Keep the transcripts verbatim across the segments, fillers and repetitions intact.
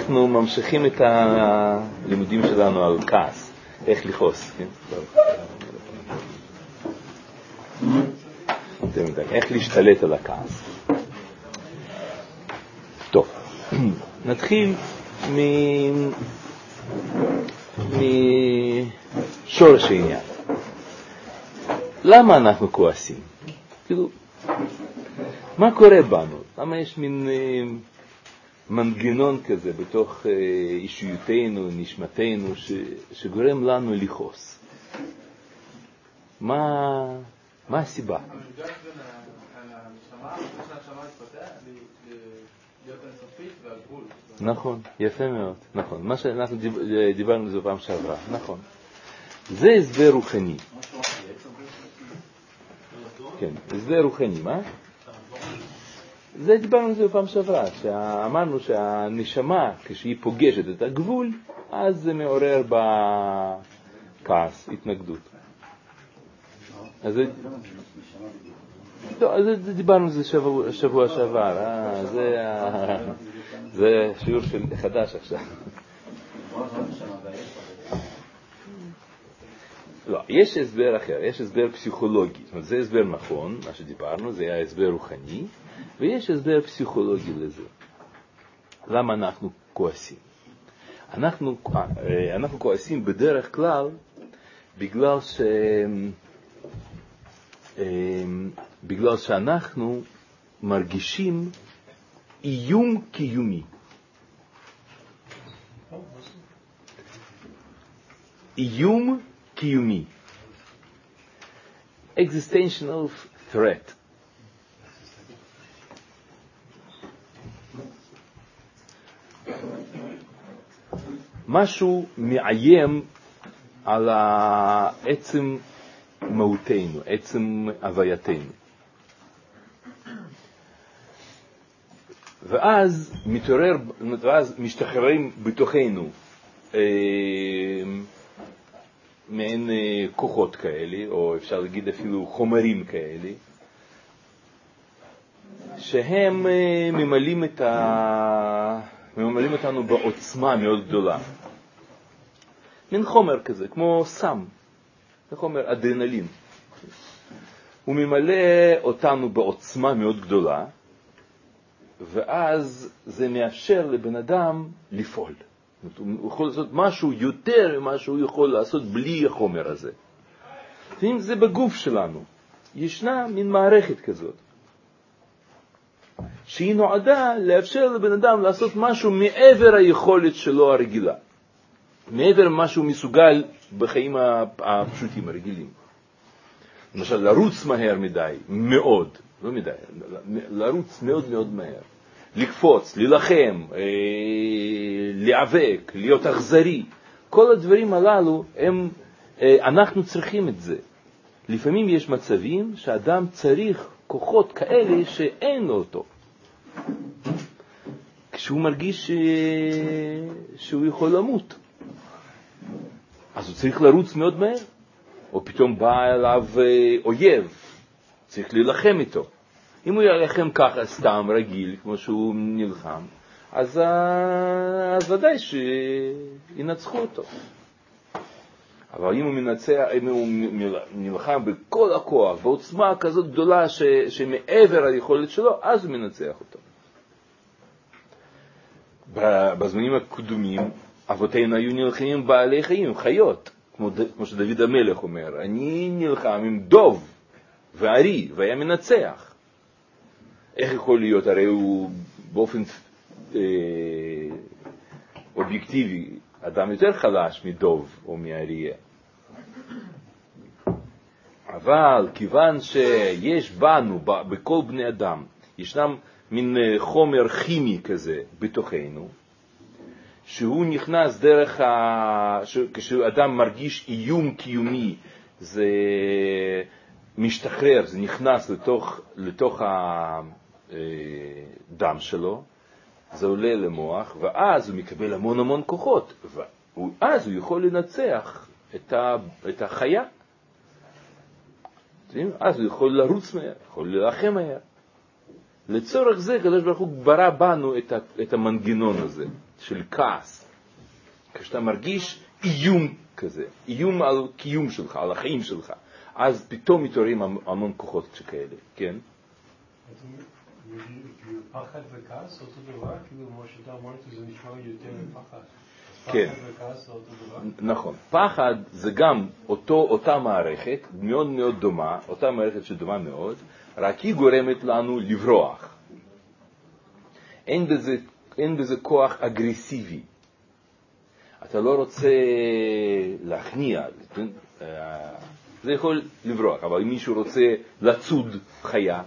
אנחנו ממשיכים את הלימודים שלנו על כעס, איך לכעוס, כן? אתם יודעים, איך להשתלט על הכעס. טוב, נתחיל מ... משורש העניין. למה אנחנו כועסים? כאילו, מה קורה בנו? למה יש מין מנגנון כזה בתוך אישיותנו, נשמתנו, ש... שגורם לנו לכעוס? מה, מה הסיבה? נכון, יפה מאוד, נכון. מה שאנחנו דיברנו על זה פעם שעברה, נכון. זה הסבר רוחני. כן, הסבר רוחני, מה? זה דיברנו על זה פעם שעברה, שאמרנו שהנשמה, כשהיא פוגשת את הגבול, אז זה מעורר בכעס, התנגדות. אז זה... לא, אז דיברנו על זה שבוע, שבוע שעבר, אה, זה, זה שיעור של חדש עכשיו. לא, יש הסבר אחר, יש הסבר פסיכולוגי. זאת אומרת, זה הסבר נכון, מה שדיברנו, זה היה הסבר רוחני, ויש הסבר פסיכולוגי לזה. למה אנחנו כועסים? אנחנו, אנחנו כועסים בדרך כלל בגלל ש... בגלל שאנחנו מרגישים איום קיומי. איום קיומי. Existential threat. משהו מאיים על עצם מהותנו, עצם הווייתנו. ואז מתעורר, ואז משתחררים בתוכנו אה, מעין אה, כוחות כאלה, או אפשר להגיד אפילו חומרים כאלה, שהם אה, ממלאים את ה... ממלאים אותנו בעוצמה מאוד גדולה. מין חומר כזה, כמו סם. זה חומר אדרנלין. הוא ממלא אותנו בעוצמה מאוד גדולה, ואז זה מאפשר לבן אדם לפעול. הוא יכול לעשות משהו יותר ממה שהוא יכול לעשות בלי החומר הזה. ואם זה בגוף שלנו, ישנה מין מערכת כזאת, שהיא נועדה לאפשר לבן אדם לעשות משהו מעבר היכולת שלו הרגילה. מעבר מה שהוא מסוגל בחיים הפשוטים הרגילים. למשל, לרוץ מהר מדי, מאוד, לא מדי, לרוץ מאוד מאוד מהר. לקפוץ, ללחם, אה, להיאבק, להיות אכזרי. כל הדברים הללו, הם, אה, אנחנו צריכים את זה. לפעמים יש מצבים שאדם צריך כוחות כאלה שאין לו אותו. כשהוא מרגיש ש... שהוא יכול למות. אז הוא צריך לרוץ מאוד מהר, או פתאום בא אליו אויב, צריך להילחם איתו. אם הוא ילחם ככה סתם רגיל, כמו שהוא נלחם, אז, אז ודאי שינצחו אותו. אבל אם הוא מנצח, אם הוא נלחם בכל הכוח, בעוצמה כזאת גדולה ש, שמעבר היכולת שלו, אז הוא מנצח אותו. בזמנים הקודמים, אבותינו היו נלחמים בעלי חיים, חיות, כמו, כמו שדוד המלך אומר, אני נלחם עם דוב וארי, והיה מנצח. איך יכול להיות? הרי הוא באופן אה, אובייקטיבי, אדם יותר חלש מדוב או מאריה. אבל כיוון שיש בנו, בכל בני אדם, ישנם מין חומר כימי כזה בתוכנו, שהוא נכנס דרך ה... כשאדם מרגיש איום קיומי, זה משתחרר, זה נכנס לתוך, לתוך הדם שלו, זה עולה למוח, ואז הוא מקבל המון המון כוחות, ואז הוא יכול לנצח את, ה... את החיה. אז הוא יכול לרוץ מהר, יכול ללחם מהר. לצורך זה, הקדוש ברוך הוא ברא בנו את, ה... את המנגנון הזה. של כעס, כשאתה מרגיש איום כזה, איום על קיום שלך, על החיים שלך, אז פתאום מתעוררים המון כוחות שכאלה, כן? פחד וכעס אותו דבר? כאילו מה שאתה אמרת זה נשמע יותר מפחד. כן. פחד וכעס זה אותו דבר? נכון. פחד זה גם אותו, אותה מערכת, מאוד מאוד דומה, אותה מערכת שדומה מאוד, רק היא גורמת לנו לברוח. אין בזה, אין בזה כוח אגרסיבי. אתה לא רוצה להכניע, זה יכול לברוח, אבל אם מישהו רוצה לצוד חיה,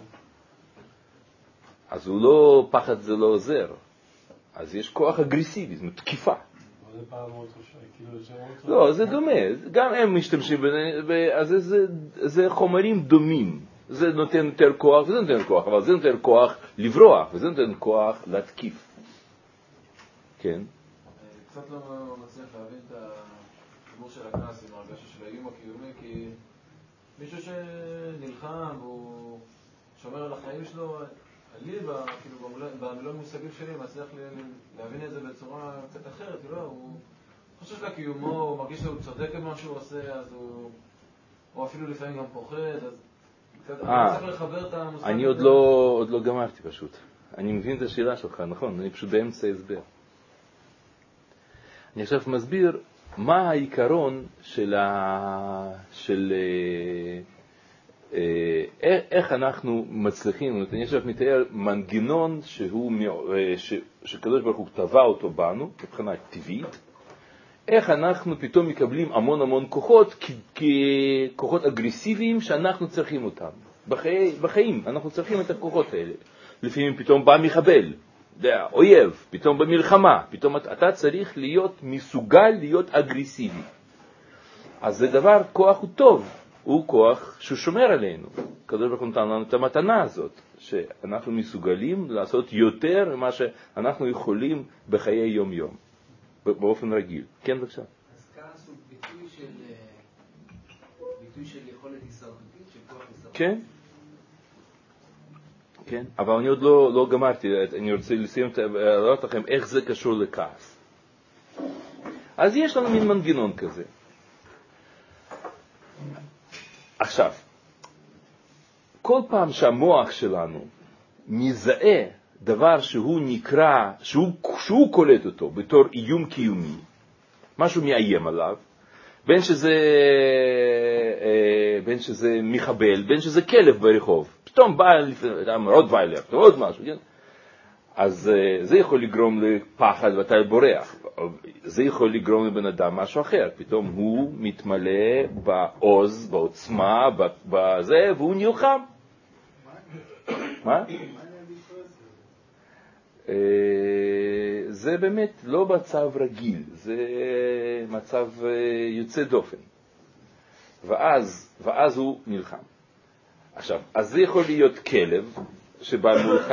אז הוא לא, פחד זה לא עוזר. אז יש כוח אגרסיבי, זאת אומרת, תקיפה. זה פעם מאוד חושב, כאילו זה מאוד... לא, זה דומה. גם הם משתמשים, אז זה, זה חומרים דומים. זה נותן יותר כוח וזה נותן כוח, אבל זה נותן כוח לברוח, וזה נותן כוח להתקיף. כן? קצת לא מצליח להבין את החיבור של הכעס עם ההרגשה של האיום הקיומי, כי מישהו שנלחם והוא שומר על החיים שלו, לי, כאילו, במילון מושגים שלי, מצליח להבין את זה בצורה קצת אחרת, לא? הוא חושב לקיומו, הוא מרגיש שהוא צודק במה שהוא עושה, אז הוא, הוא אפילו לפעמים גם פוחד, אז קצת, אני צריך לחבר את המושג. אני עוד לא, עוד לא גמרתי פשוט. אני מבין את השאלה שלך, נכון? אני פשוט באמצע הסבר. אני עכשיו מסביר מה העיקרון של ה... של... איך אנחנו מצליחים, אני עכשיו מתאר מנגנון שהוא, ש... שקדוש ברוך הוא טבע אותו בנו, מבחינה טבעית, איך אנחנו פתאום מקבלים המון המון כוחות, ככוחות אגרסיביים שאנחנו צריכים אותם. בחיי, בחיים אנחנו צריכים את הכוחות האלה. לפעמים פתאום בא מחבל, אויב, פתאום במלחמה, פתאום אתה צריך להיות מסוגל להיות אגרסיבי. אז זה דבר, כוח הוא טוב, הוא כוח שהוא שומר עלינו. הקדוש ברוך הוא נתן לנו את המתנה הזאת, שאנחנו מסוגלים לעשות יותר ממה שאנחנו יכולים בחיי יום יום, באופן רגיל. כן, בבקשה. אז כעס הוא ביטוי של, ביטוי של יכולת הישרדותית, של כוח הישרדותית. כן. כן, אבל אני עוד לא, לא גמרתי, אני רוצה לסיים, להראות לכם איך זה קשור לכעס. אז יש לנו מין מנגנון כזה. עכשיו, כל פעם שהמוח שלנו מזהה דבר שהוא נקרא, שהוא, שהוא קולט אותו בתור איום קיומי, משהו מאיים עליו, בין שזה, בין שזה מחבל, בין שזה כלב ברחוב, פתאום בא רוטוויילר, עוד משהו, כן? אז זה יכול לגרום לפחד ואתה בורח. זה יכול לגרום לבן אדם משהו אחר. פתאום הוא מתמלא בעוז, בעוצמה, בזה, והוא נלחם. מה? זה באמת לא מצב רגיל, זה מצב יוצא דופן. ואז, ואז הוא נלחם. עכשיו, אז זה יכול להיות כלב שבא מולך,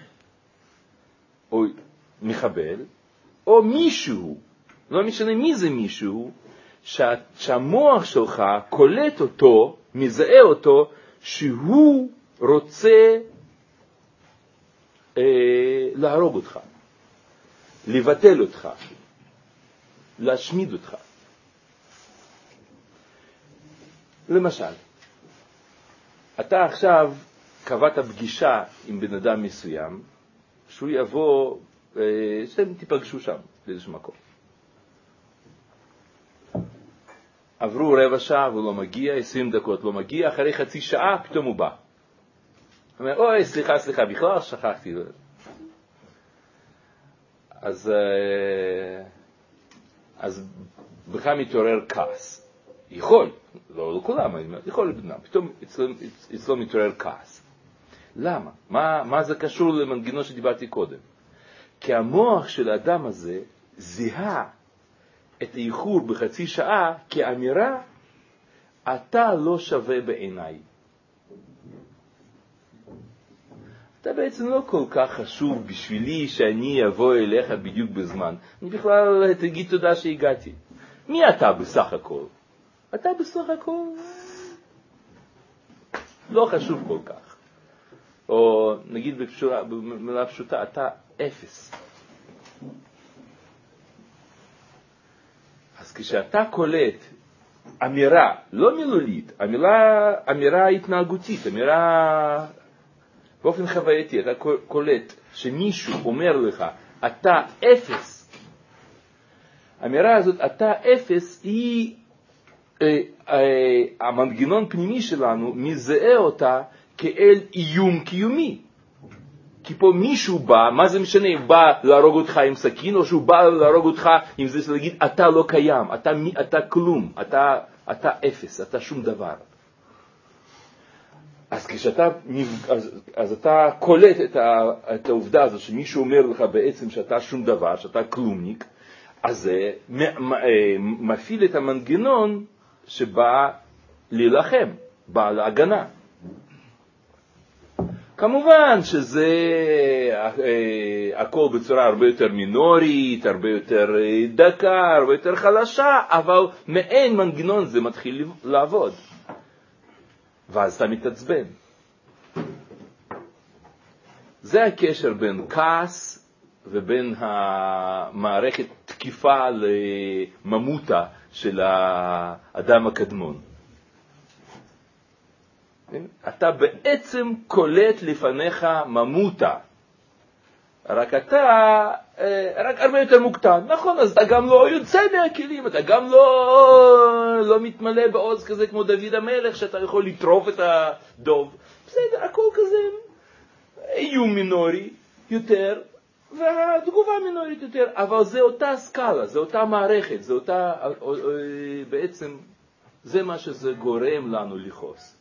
או מחבל, או מישהו, לא משנה מי זה מישהו, שה, שהמוח שלך קולט אותו, מזהה אותו, שהוא רוצה אה, להרוג אותך, לבטל אותך, להשמיד אותך. למשל, אתה עכשיו קבעת פגישה עם בן אדם מסוים, שהוא יבוא, שאתם תיפגשו שם, באיזשהו מקום. עברו רבע שעה והוא לא מגיע, עשרים דקות לא מגיע, אחרי חצי שעה פתאום הוא בא. הוא אומר, אוי, סליחה, סליחה, בכלל שכחתי. אז, אז בכלל מתעורר כעס. יכול, לא לכולם, יכול לבנם, פתאום אצלו, אצלו מתעורר כעס. למה? מה, מה זה קשור למנגנון שדיברתי קודם? כי המוח של האדם הזה זיהה את האיחור בחצי שעה כאמירה, אתה לא שווה בעיניי. אתה בעצם לא כל כך חשוב בשבילי שאני אבוא אליך בדיוק בזמן. אני בכלל תגיד תודה שהגעתי. מי אתה בסך הכל? אתה בסך הכל לא חשוב כל כך. או נגיד בפשוטה, במילה פשוטה, אתה אפס. אז כשאתה קולט אמירה, לא מילולית, אמירה, אמירה התנהגותית, אמירה באופן חווייתי, אתה קולט שמישהו אומר לך, אתה אפס. האמירה הזאת, אתה אפס, היא, אה, אה, המנגנון פנימי שלנו מזהה אותה כאל איום קיומי. כי פה מישהו בא, מה זה משנה, הוא בא להרוג אותך עם סכין, או שהוא בא להרוג אותך עם זה להגיד, אתה לא קיים, אתה, אתה כלום, אתה, אתה אפס, אתה שום דבר. אז כשאתה, אז, אז אתה קולט את, ה, את העובדה הזו, שמישהו אומר לך בעצם שאתה שום דבר, שאתה כלומניק, אז זה מפעיל את המנגנון שבא להילחם, בא להגנה. כמובן שזה הכל בצורה הרבה יותר מינורית, הרבה יותר דקה, הרבה יותר חלשה, אבל מעין מנגנון זה מתחיל לעבוד. ואז אתה מתעצבן. זה הקשר בין כעס ובין המערכת תקיפה לממותה של האדם הקדמון. אתה בעצם קולט לפניך ממותה, רק אתה, רק הרבה יותר מוקטן, נכון, אז אתה גם לא יוצא מהכלים, אתה גם לא, לא מתמלא בעוז כזה כמו דוד המלך, שאתה יכול לטרוף את הדוב, בסדר, הכל כזה איום מינורי יותר, והתגובה מינורית יותר, אבל זה אותה סקאלה, זה אותה מערכת, זה אותה, בעצם, זה מה שזה גורם לנו לכעוס.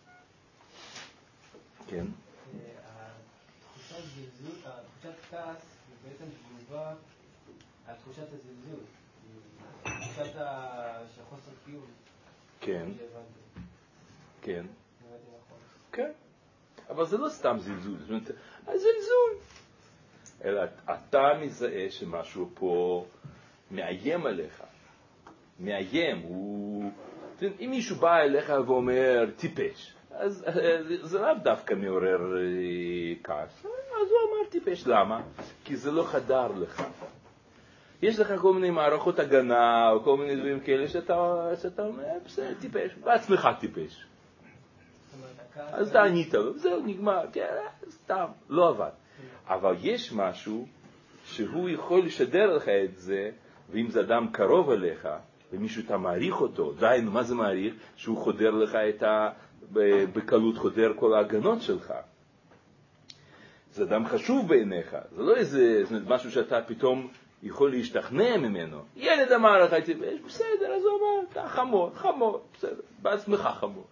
כן. התחושת זלזול, התחושת כעס היא בעצם תגובה על תחושת הזלזול. תחושת של חוסר קיום. כן. כן. כן. אבל זה לא סתם זלזול. זאת אומרת, הזלזול. אלא אתה מזהה שמשהו פה מאיים עליך. מאיים. הוא... אם מישהו בא אליך ואומר טיפש, אז זה לא דווקא מעורר כעס. אז הוא אמר טיפש. למה? כי זה לא חדר לך. יש לך כל מיני מערכות הגנה, או כל מיני דברים כאלה שאתה, שאתה אומר, בסדר, טיפש, בעצמך טיפש. אז אתה ענית לו, זהו, נגמר, כן, סתם, לא עבד. אבל יש משהו שהוא יכול לשדר לך את זה, ואם זה אדם קרוב אליך, ומישהו אתה מעריך אותו, די, מה זה מעריך? שהוא חודר לך את ה... בקלות חודר כל ההגנות שלך. זה אדם חשוב בעיניך, זה לא איזה משהו שאתה פתאום יכול להשתכנע ממנו. ילד אמר לך, בסדר, אז הוא אמר, אתה חמור, חמור, בסדר, בעצמך חמור.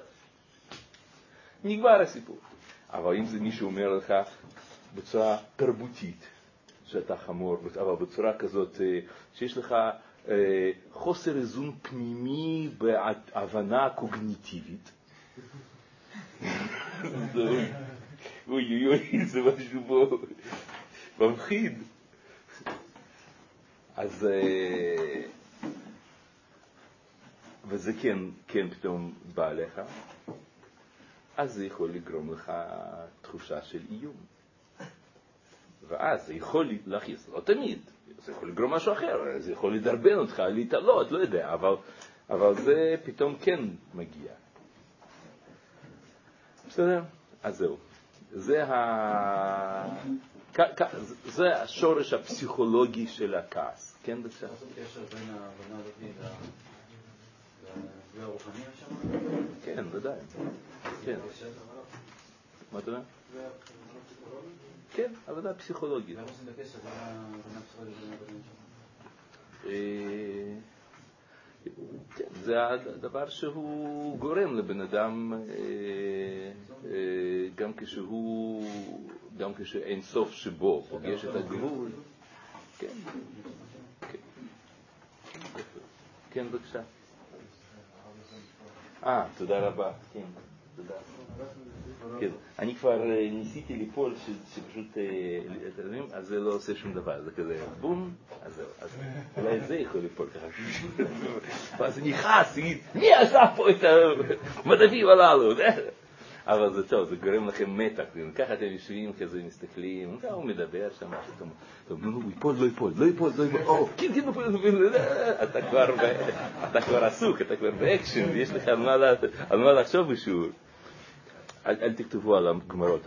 נגמר הסיפור. אבל אם זה מישהו אומר לך בצורה תרבותית, שאתה חמור, אבל בצורה כזאת שיש לך חוסר איזון פנימי בהבנה קוגניטיבית, אוי אוי אוי, זה משהו פה מבחיד. אז וזה כן, כן פתאום בא לך, אז זה יכול לגרום לך תחושה של איום. ואז זה יכול להכניס, לא תמיד, זה יכול לגרום משהו אחר, זה יכול לדרבן אותך, להתעלות, לא יודע, אבל, אבל זה פתאום כן מגיע. בסדר? אז זהו. זה, ה... זה השורש הפסיכולוגי של הכעס. כן, בבקשה? מה זה קשר בין ההבנה הזאת והרוחני שם? כן, ודאי. כן. מה אתה אומר? כן, עבודה פסיכולוגית. מה עושים בקשר בין ההבנה הפסיכולוגית והבנה שם? כן, זה הדבר שהוא גורם לבן אדם, גם כשהוא, גם כשאין סוף שבו, פוגש את הגבול. כן, כן. כן, בבקשה. אה, תודה רבה. כן, תודה. כן, אני כבר ניסיתי ליפול שפשוט, אז זה לא עושה שום דבר, זה כזה בום, אז זהו, אז אולי זה יכול ליפול ככה. ואז אני חס, תגיד, מי עשה פה את המדפים הללו? אבל זה טוב, זה גורם לכם מתח, ככה אתם יושבים כזה, מסתכלים, הוא מדבר שם, הוא ייפול, לא ייפול, לא ייפול, לא ייפול, או, כן, כן, אתה כבר עסוק, אתה כבר באקשן, ויש לך על מה לחשוב בשיעור. אל תכתבו על הגמרות.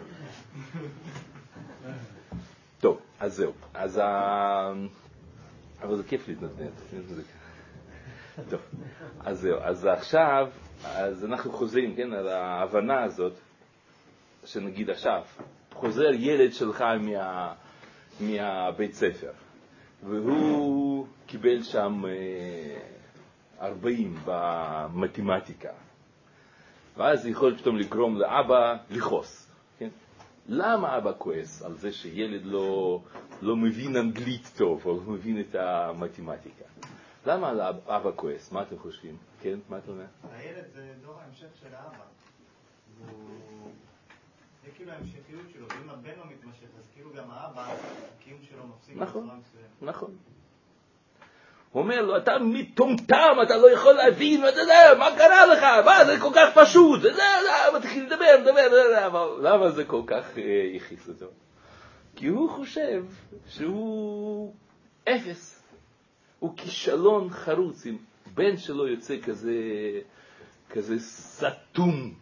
טוב, אז זהו, אז אבל זה כיף להתנדנד. טוב, אז זהו, אז עכשיו, אז אנחנו חוזרים, כן, על ההבנה הזאת, שנגיד עכשיו, חוזר ילד שלך מה, מהבית ספר, והוא קיבל שם ארבעים במתמטיקה, ואז יכול פתאום לגרום לאבא לכעוס, כן? למה אבא כועס על זה שילד לא, לא מבין אנגלית טוב, או לא מבין את המתמטיקה? למה אבא כועס? מה אתם חושבים? כן, מה אתה אומר? הילד זה דור ההמשך של האבא. זה כאילו ההמשכיות שלו, ואם הבן לא מתמשך, אז כאילו גם האבא, הקיום שלו מפסיק בצורה מסוימת. נכון. הוא אומר לו, אתה מטומטם, אתה לא יכול להבין, אתה יודע, מה קרה לך? מה, זה כל כך פשוט, זה, זה, מתחיל לדבר, לדבר, אבל למה זה כל כך יחיס אותו? כי הוא חושב שהוא אפס. הוא כישלון חרוץ, אם בן שלו יוצא כזה, כזה סתום.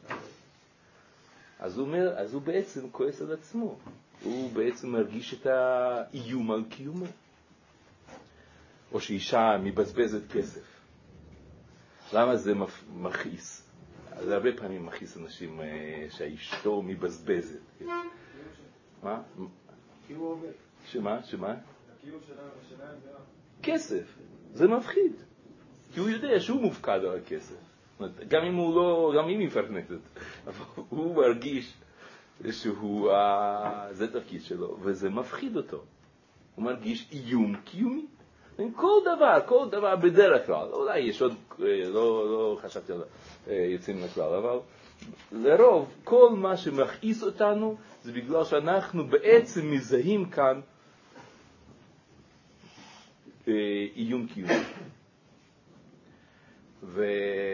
אז הוא אומר, אז הוא בעצם כועס על עצמו. הוא בעצם מרגיש את האיום על קיומו. או שאישה מבזבזת כסף. למה זה מכעיס? זה הרבה פעמים מכעיס אנשים שהאשתו מבזבזת. מה? כי הוא עובד. שמה? שמה? הקיום שלהם זה... כסף. זה מפחיד. כי הוא יודע שהוא מופקד על הכסף. גם אם הוא לא, גם אם היא מפרנסת. אבל הוא מרגיש שהוא, זה תפקיד שלו, וזה מפחיד אותו. הוא מרגיש איום קיומי. כל דבר, כל דבר בדרך כלל, אולי יש עוד, לא, לא חשבתי על יוצאים לכלל, אבל לרוב, כל מה שמכעיס אותנו, זה בגלל שאנחנו בעצם מזהים כאן איום קיומי. ו...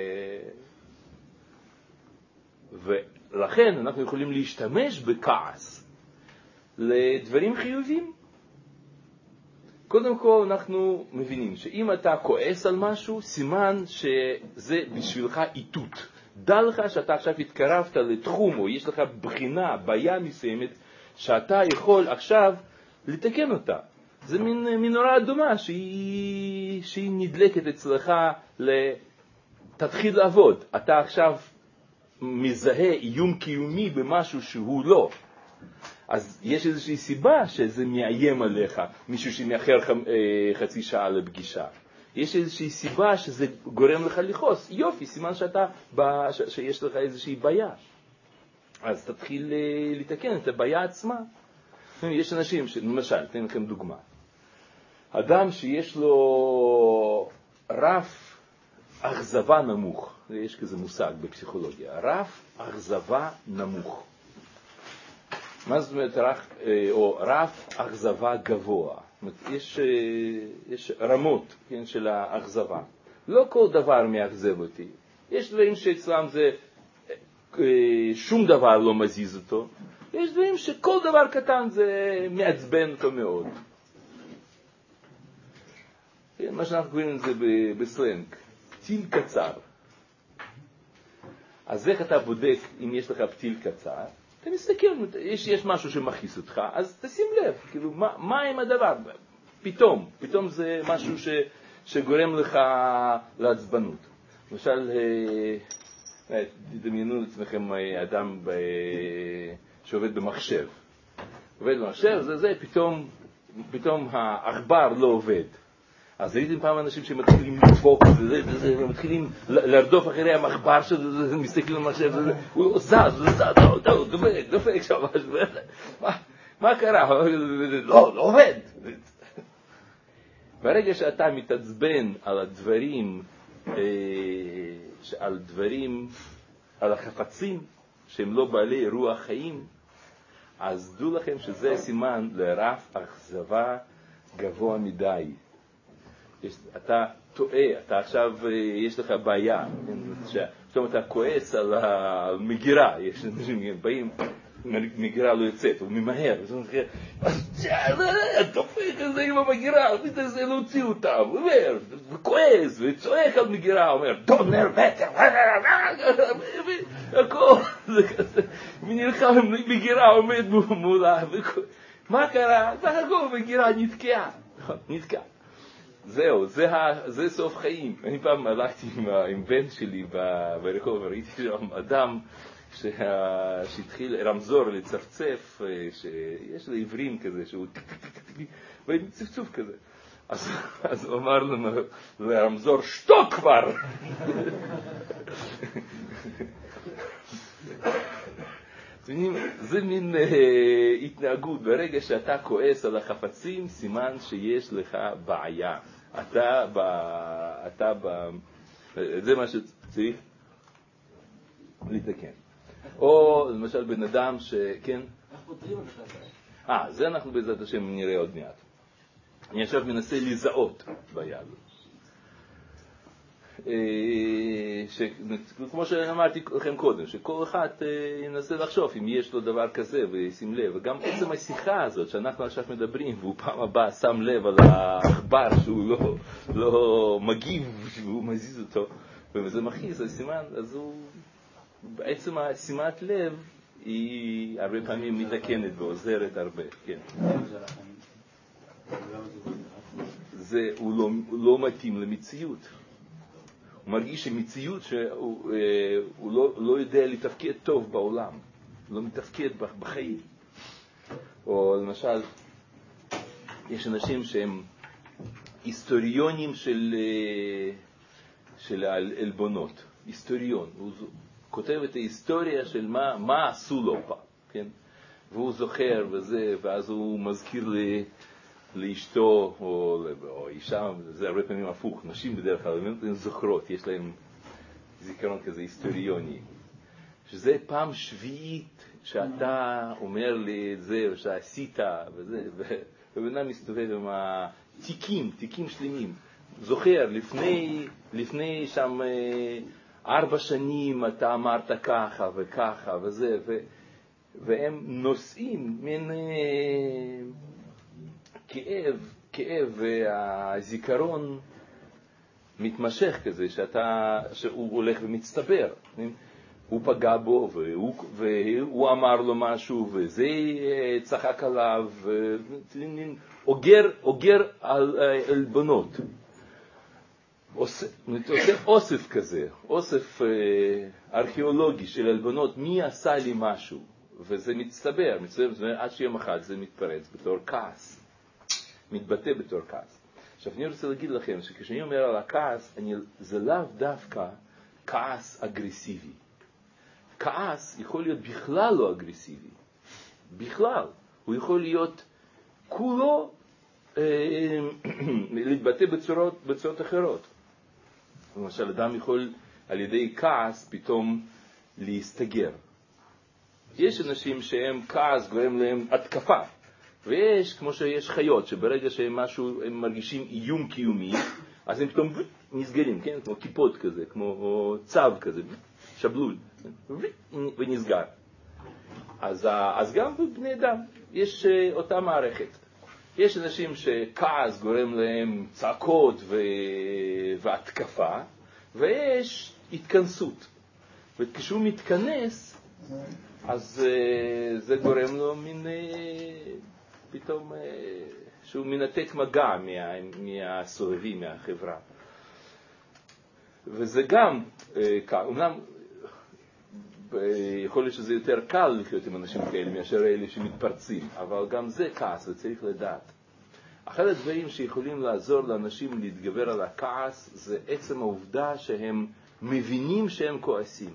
ולכן אנחנו יכולים להשתמש בכעס לדברים חיוביים. קודם כל אנחנו מבינים שאם אתה כועס על משהו, סימן שזה בשבילך איתות. דע לך שאתה עכשיו התקרבת לתחום, או יש לך בחינה, בעיה מסוימת, שאתה יכול עכשיו לתקן אותה. זה מין מנורה אדומה שהיא, שהיא נדלקת אצלך, תתחיל לעבוד. אתה עכשיו מזהה איום קיומי במשהו שהוא לא. אז יש איזושהי סיבה שזה מאיים עליך, מישהו שמאחר חצי שעה לפגישה. יש איזושהי סיבה שזה גורם לך לכעוס. יופי, סימן שאתה, שיש לך איזושהי בעיה. אז תתחיל לתקן את הבעיה עצמה. יש אנשים, למשל, אתן לכם דוגמה. אדם שיש לו רף אכזבה נמוך, יש כזה מושג בפסיכולוגיה, רף אכזבה נמוך. מה זאת אומרת רף, או רף אכזבה גבוה? יש, יש רמות, כן, של האכזבה. לא כל דבר מאכזב אותי. יש דברים שאצלם זה שום דבר לא מזיז אותו. יש דברים שכל דבר קטן זה מעצבן אותו מאוד. מה שאנחנו קוראים את זה בסלנג, פתיל קצר. אז איך אתה בודק אם יש לך פתיל קצר? אתה מסתכל, יש, יש משהו שמכעיס אותך, אז תשים לב, כאילו, מה, מה עם הדבר? פתאום, פתאום זה משהו ש, שגורם לך לעצבנות. למשל, אה, תדמיינו לעצמכם אדם ב, שעובד במחשב. עובד במחשב, זה זה, פתאום, פתאום העכבר לא עובד. אז ראיתם פעם אנשים שמתחילים לדפוק, ומתחילים לרדוף אחרי המחבר שלו, מסתכלים על מחשב, הוא זז, הוא זז, דופק, דופק שם, מה קרה? לא, לא עובד. ברגע שאתה מתעצבן על הדברים, על דברים, על החפצים, שהם לא בעלי רוח חיים, אז דעו לכם שזה סימן לרף אכזבה גבוה מדי. יש, אתה טועה, אתה עכשיו, יש לך בעיה, פתאום אתה כועס על המגירה, יש אנשים באים, מגירה לא יוצאת, הוא ממהר, אז דופק את זה עם המגירה, זה להוציא אותה, הוא אומר, וכועס, וצועק על מגירה, הוא אומר, דונר בטר, הכל, זה כזה, ונלחם עם מגירה, עומד מולה, מה קרה? הכל, מגירה נתקעה, נתקעה. זהו, זה, ה, זה סוף חיים. אני פעם הלכתי עם, עם בן שלי ברחוב, ראיתי שם אדם שה, שהתחיל רמזור לצפצף, שיש לו עיוורים כזה, שהוא ועם צפצוף כזה. אז, אז הוא אמר לנו לרמזור, שתוק כבר! זה מין אה, התנהגות, ברגע שאתה כועס על החפצים, סימן שיש לך בעיה. אתה ב... אתה ב... זה מה שצריך לתקן. או למשל בן אדם ש... כן? איך פותרים את זה? אה, זה אנחנו בעזרת השם נראה עוד מעט. אני עכשיו מנסה לזהות ביד. ש... כמו שאמרתי לכם קודם, שכל אחד ינסה לחשוב אם יש לו דבר כזה וישים לב, וגם עצם השיחה הזאת שאנחנו עכשיו מדברים והוא פעם הבאה שם לב על העכבר שהוא לא, לא מגיב, שהוא מזיז אותו וזה מכניס, אז סימן, אז הוא בעצם השימת לב היא הרבה פעמים מתקנת ועוזרת הרבה, כן. זה הוא לא, הוא לא מתאים למציאות. הוא מרגיש שמציאות שהוא הוא לא, לא יודע לתפקד טוב בעולם, לא מתפקד בחיים. או למשל, יש אנשים שהם היסטוריונים של, של העלבונות, היסטוריון. הוא כותב את ההיסטוריה של מה, מה עשו לו פעם, כן? והוא זוכר וזה, ואז הוא מזכיר לי, לאשתו או, או אישה, זה הרבה פעמים הפוך, נשים בדרך כלל, הן זוכרות, יש להן זיכרון כזה היסטוריוני. שזה פעם שביעית שאתה אומר לי את זה, שעשית וזה, ובנה מסתובב עם התיקים, תיקים שלמים. זוכר, לפני, לפני שם ארבע שנים אתה אמרת ככה וככה וזה, ו, והם נושאים מן... כאב, כאב והזיכרון מתמשך כזה, שאתה, שהוא הולך ומצטבר. הוא פגע בו, והוא, והוא אמר לו משהו, וזה צחק עליו, אוגר, אוגר על עלבונות. עושה אוסף כזה, אוסף ארכיאולוגי של עלבונות, מי עשה לי משהו, וזה מצטבר, מצטבר, עד שיום אחד זה מתפרץ בתור כעס. מתבטא בתור כעס. עכשיו אני רוצה להגיד לכם שכשאני אומר על הכעס, אני, זה לאו דווקא כעס אגרסיבי. כעס יכול להיות בכלל לא אגרסיבי. בכלל. הוא יכול להיות כולו אה, להתבטא בצורות, בצורות אחרות. למשל, אדם יכול על ידי כעס פתאום להסתגר. יש אנשים שהם כעס גורם להם התקפה. ויש, כמו שיש חיות, שברגע שהם משהו, הם מרגישים איום קיומי, אז הם פתאום נסגרים, כן? כמו כיפות כזה, כמו צו כזה, שבלול, ונסגר. אז, אז גם בבני אדם יש אותה מערכת. יש אנשים שכעס גורם להם צעקות ו... והתקפה, ויש התכנסות. וכשהוא מתכנס, אז זה גורם לו מין... פתאום שהוא מנתק מגע מה, מהסובבים, מהחברה. וזה גם, אומנם יכול להיות שזה יותר קל לחיות עם אנשים כאלה מאשר אלה שמתפרצים, אבל גם זה כעס וצריך לדעת. אחד הדברים שיכולים לעזור לאנשים להתגבר על הכעס זה עצם העובדה שהם מבינים שהם כועסים.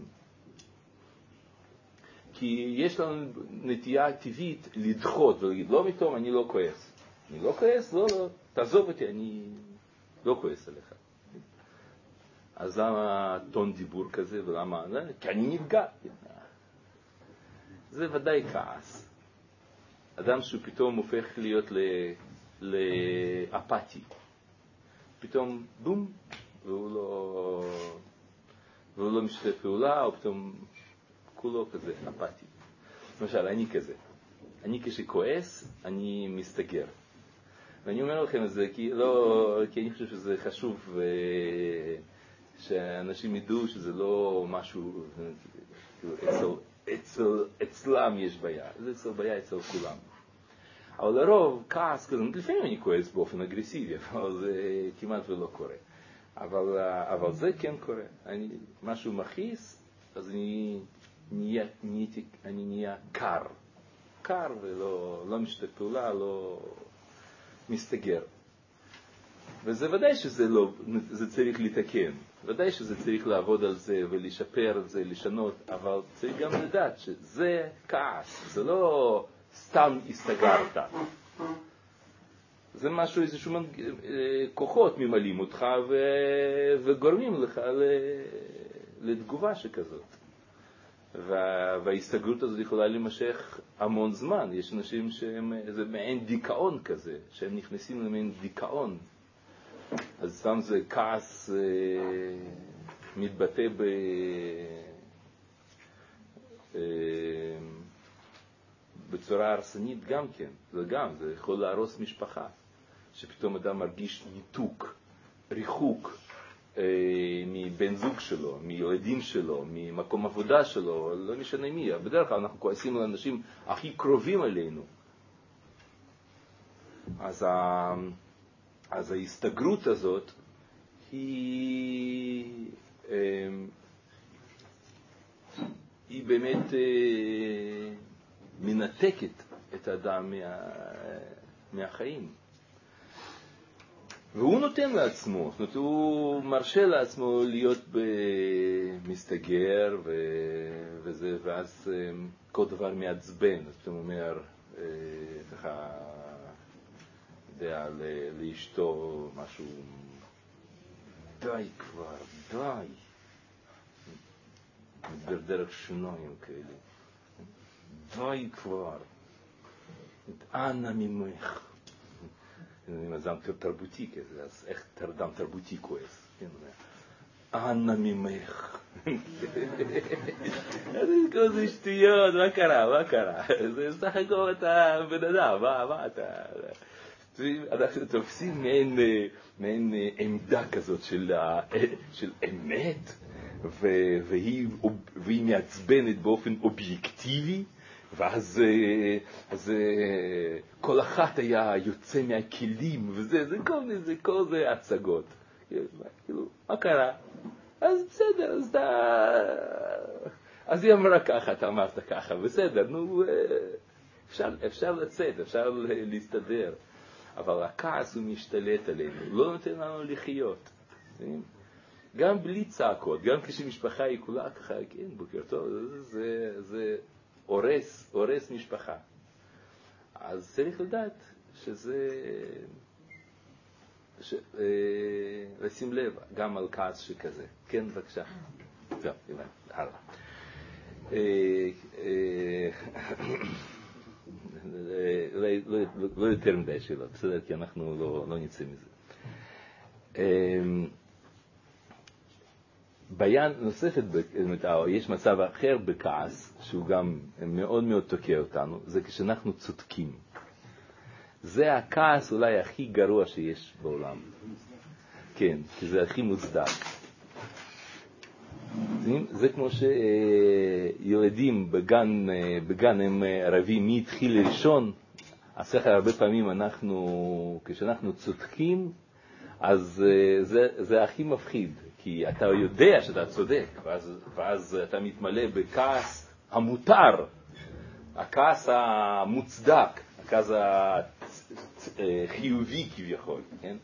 כי יש לנו נטייה טבעית לדחות ולהגיד, לא פתאום, אני לא כועס. אני לא כועס, לא, לא, תעזוב אותי, אני לא כועס עליך. אז למה טון דיבור כזה ולמה? כי אני נפגע. זה ודאי כעס. אדם שהוא פתאום הופך להיות לאפתי. פתאום ופתאום בום, והוא לא, והוא לא משתף פעולה, או פתאום כולו כזה אפאתי. למשל, אני כזה. אני כשכועס, אני מסתגר. ואני אומר לכם את זה כי, לא, כי אני חושב שזה חשוב שאנשים ידעו שזה לא משהו, אצל, אצל, אצלם יש בעיה, זה אצל בעיה אצל כולם. אבל לרוב, כעס כזה, לפעמים אני כועס באופן אגרסיבי, אבל זה כמעט ולא קורה. אבל, אבל זה כן קורה. אני, משהו מכעיס, אז אני נהיה, נהייתי, אני נהיה קר. קר ולא לא משתף פעולה, לא מסתגר. וזה ודאי שזה לא, זה צריך לתקן. ודאי שזה צריך לעבוד על זה ולשפר את זה, לשנות, אבל צריך גם לדעת שזה כעס, זה לא סתם הסתגרת. זה משהו, איזשהו כוחות ממלאים אותך ו... וגורמים לך לתגובה שכזאת. וה... וההסתגרות הזאת יכולה להימשך המון זמן. יש אנשים שהם, זה מעין דיכאון כזה, שהם נכנסים למעין דיכאון. אז סתם זה כעס אה, מתבטא ב... אה, בצורה הרסנית גם כן. זה גם, זה יכול להרוס משפחה. שפתאום אדם מרגיש ניתוק, ריחוק אה, מבן זוג שלו, מילדים שלו, ממקום עבודה שלו, לא משנה מי. בדרך כלל אנחנו כועסים על אנשים הכי קרובים אלינו. אז, ה, אז ההסתגרות הזאת היא, אה, היא באמת אה, מנתקת את האדם מה, מהחיים. והוא נותן לעצמו, זאת אומרת, הוא מרשה לעצמו להיות במסתגר, ו... וזה, ואז כל דבר מעצבן. זאת אומרת, הוא אומר, ככה, יודע, לאשתו משהו, די כבר, די. מדבר דרך שיניים כאלה. די כבר. אנא ממך. אני אדם תרבותי כזה, אז איך אדם תרבותי כועס? אנא ממך. זה שטויות, מה קרה? מה קרה? זה סך הכל אתה בן אדם, מה אתה? אנחנו תופסים מעין עמדה כזאת של אמת, והיא מעצבנת באופן אובייקטיבי, ואז אז, כל אחת היה יוצא מהכלים, וזה זה כל זה, כל זה הצגות. כאילו, מה קרה? אז בסדר, אז אתה... אז היא אמרה ככה, אתה אמרת ככה, בסדר, נו, אפשר, אפשר לצאת, אפשר להסתדר. אבל הכעס הוא משתלט עלינו, לא נותן לנו לחיות. גם בלי צעקות, גם כשמשפחה היא כולה ככה, כן, בוקר טוב, זה... זה הורס, הורס משפחה. אז צריך לדעת שזה, ש, אה, לשים לב גם על כעס שכזה. כן, בבקשה. טוב, הבנתי, הלאה. אה, אה, לא, לא, לא יותר מדי שאלות, בסדר, כי אנחנו לא, לא נצא מזה. אה, בעיה נוספת, יש מצב אחר בכעס, שהוא גם מאוד מאוד תוקע אותנו, זה כשאנחנו צודקים. זה הכעס אולי הכי גרוע שיש בעולם. כן, כי זה הכי מוצדק. זה כמו שילדים בגן, בגן הם רבים מי התחיל ראשון, אז הרבה פעמים אנחנו, כשאנחנו צודקים, אז זה, זה הכי מפחיד. כי אתה יודע שאתה צודק, ואז, ואז אתה מתמלא בכעס המותר, הכעס המוצדק, הכעס החיובי כביכול, כן?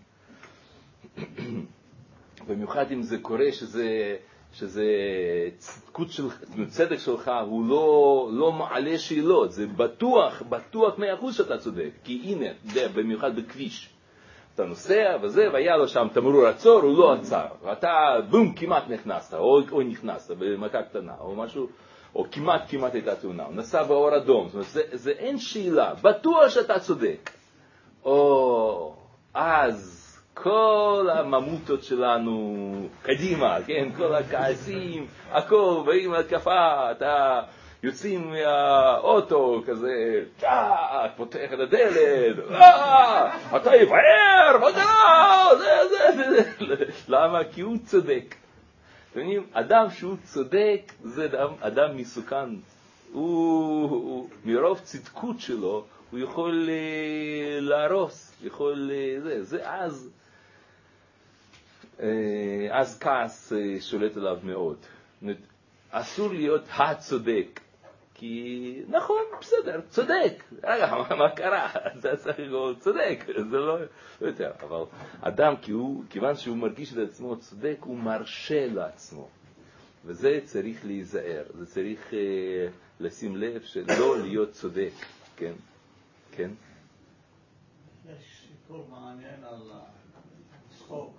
במיוחד אם זה קורה שזה, שזה צדקות שלך, צדק שלך, הוא לא, לא מעלה שאלות, זה בטוח, בטוח מאה אחוז שאתה צודק, כי הנה, במיוחד בכביש. אתה נוסע וזה, והיה לו שם תמרור עצור, הוא לא עצר. ואתה, בום, כמעט נכנסת, או, או נכנסת במכה קטנה, או משהו, או כמעט, כמעט הייתה תאונה. הוא נסע באור אדום. זאת אומרת, זה, זה אין שאלה, בטוח שאתה צודק. או, אז, כל הממוטות שלנו קדימה, כן, כל הכעסים, הכל, באים להתקפה, אתה יוצאים מהאוטו כזה, צ'אק, פותח את הדלת, אה, אתה יבער, מה קרה, זה, זה, זה, למה? כי הוא צודק. אדם שהוא צודק זה אדם, אדם מסוכן. הוא, הוא, מרוב צדקות שלו, הוא יכול uh, להרוס, יכול, uh, זה, זה אז, uh, אז כעס uh, שולט עליו מאוד. אסור להיות הצודק, כי נכון, בסדר, צודק, רגע, מה, מה קרה? זה צריך להיות צודק, זה לא, לא יותר, אבל אדם, כי הוא, כיוון שהוא מרגיש את עצמו צודק, הוא מרשה לעצמו. וזה צריך להיזהר, זה צריך uh, לשים לב שלא להיות צודק, כן? כן? יש סיפור מעניין על צחוק,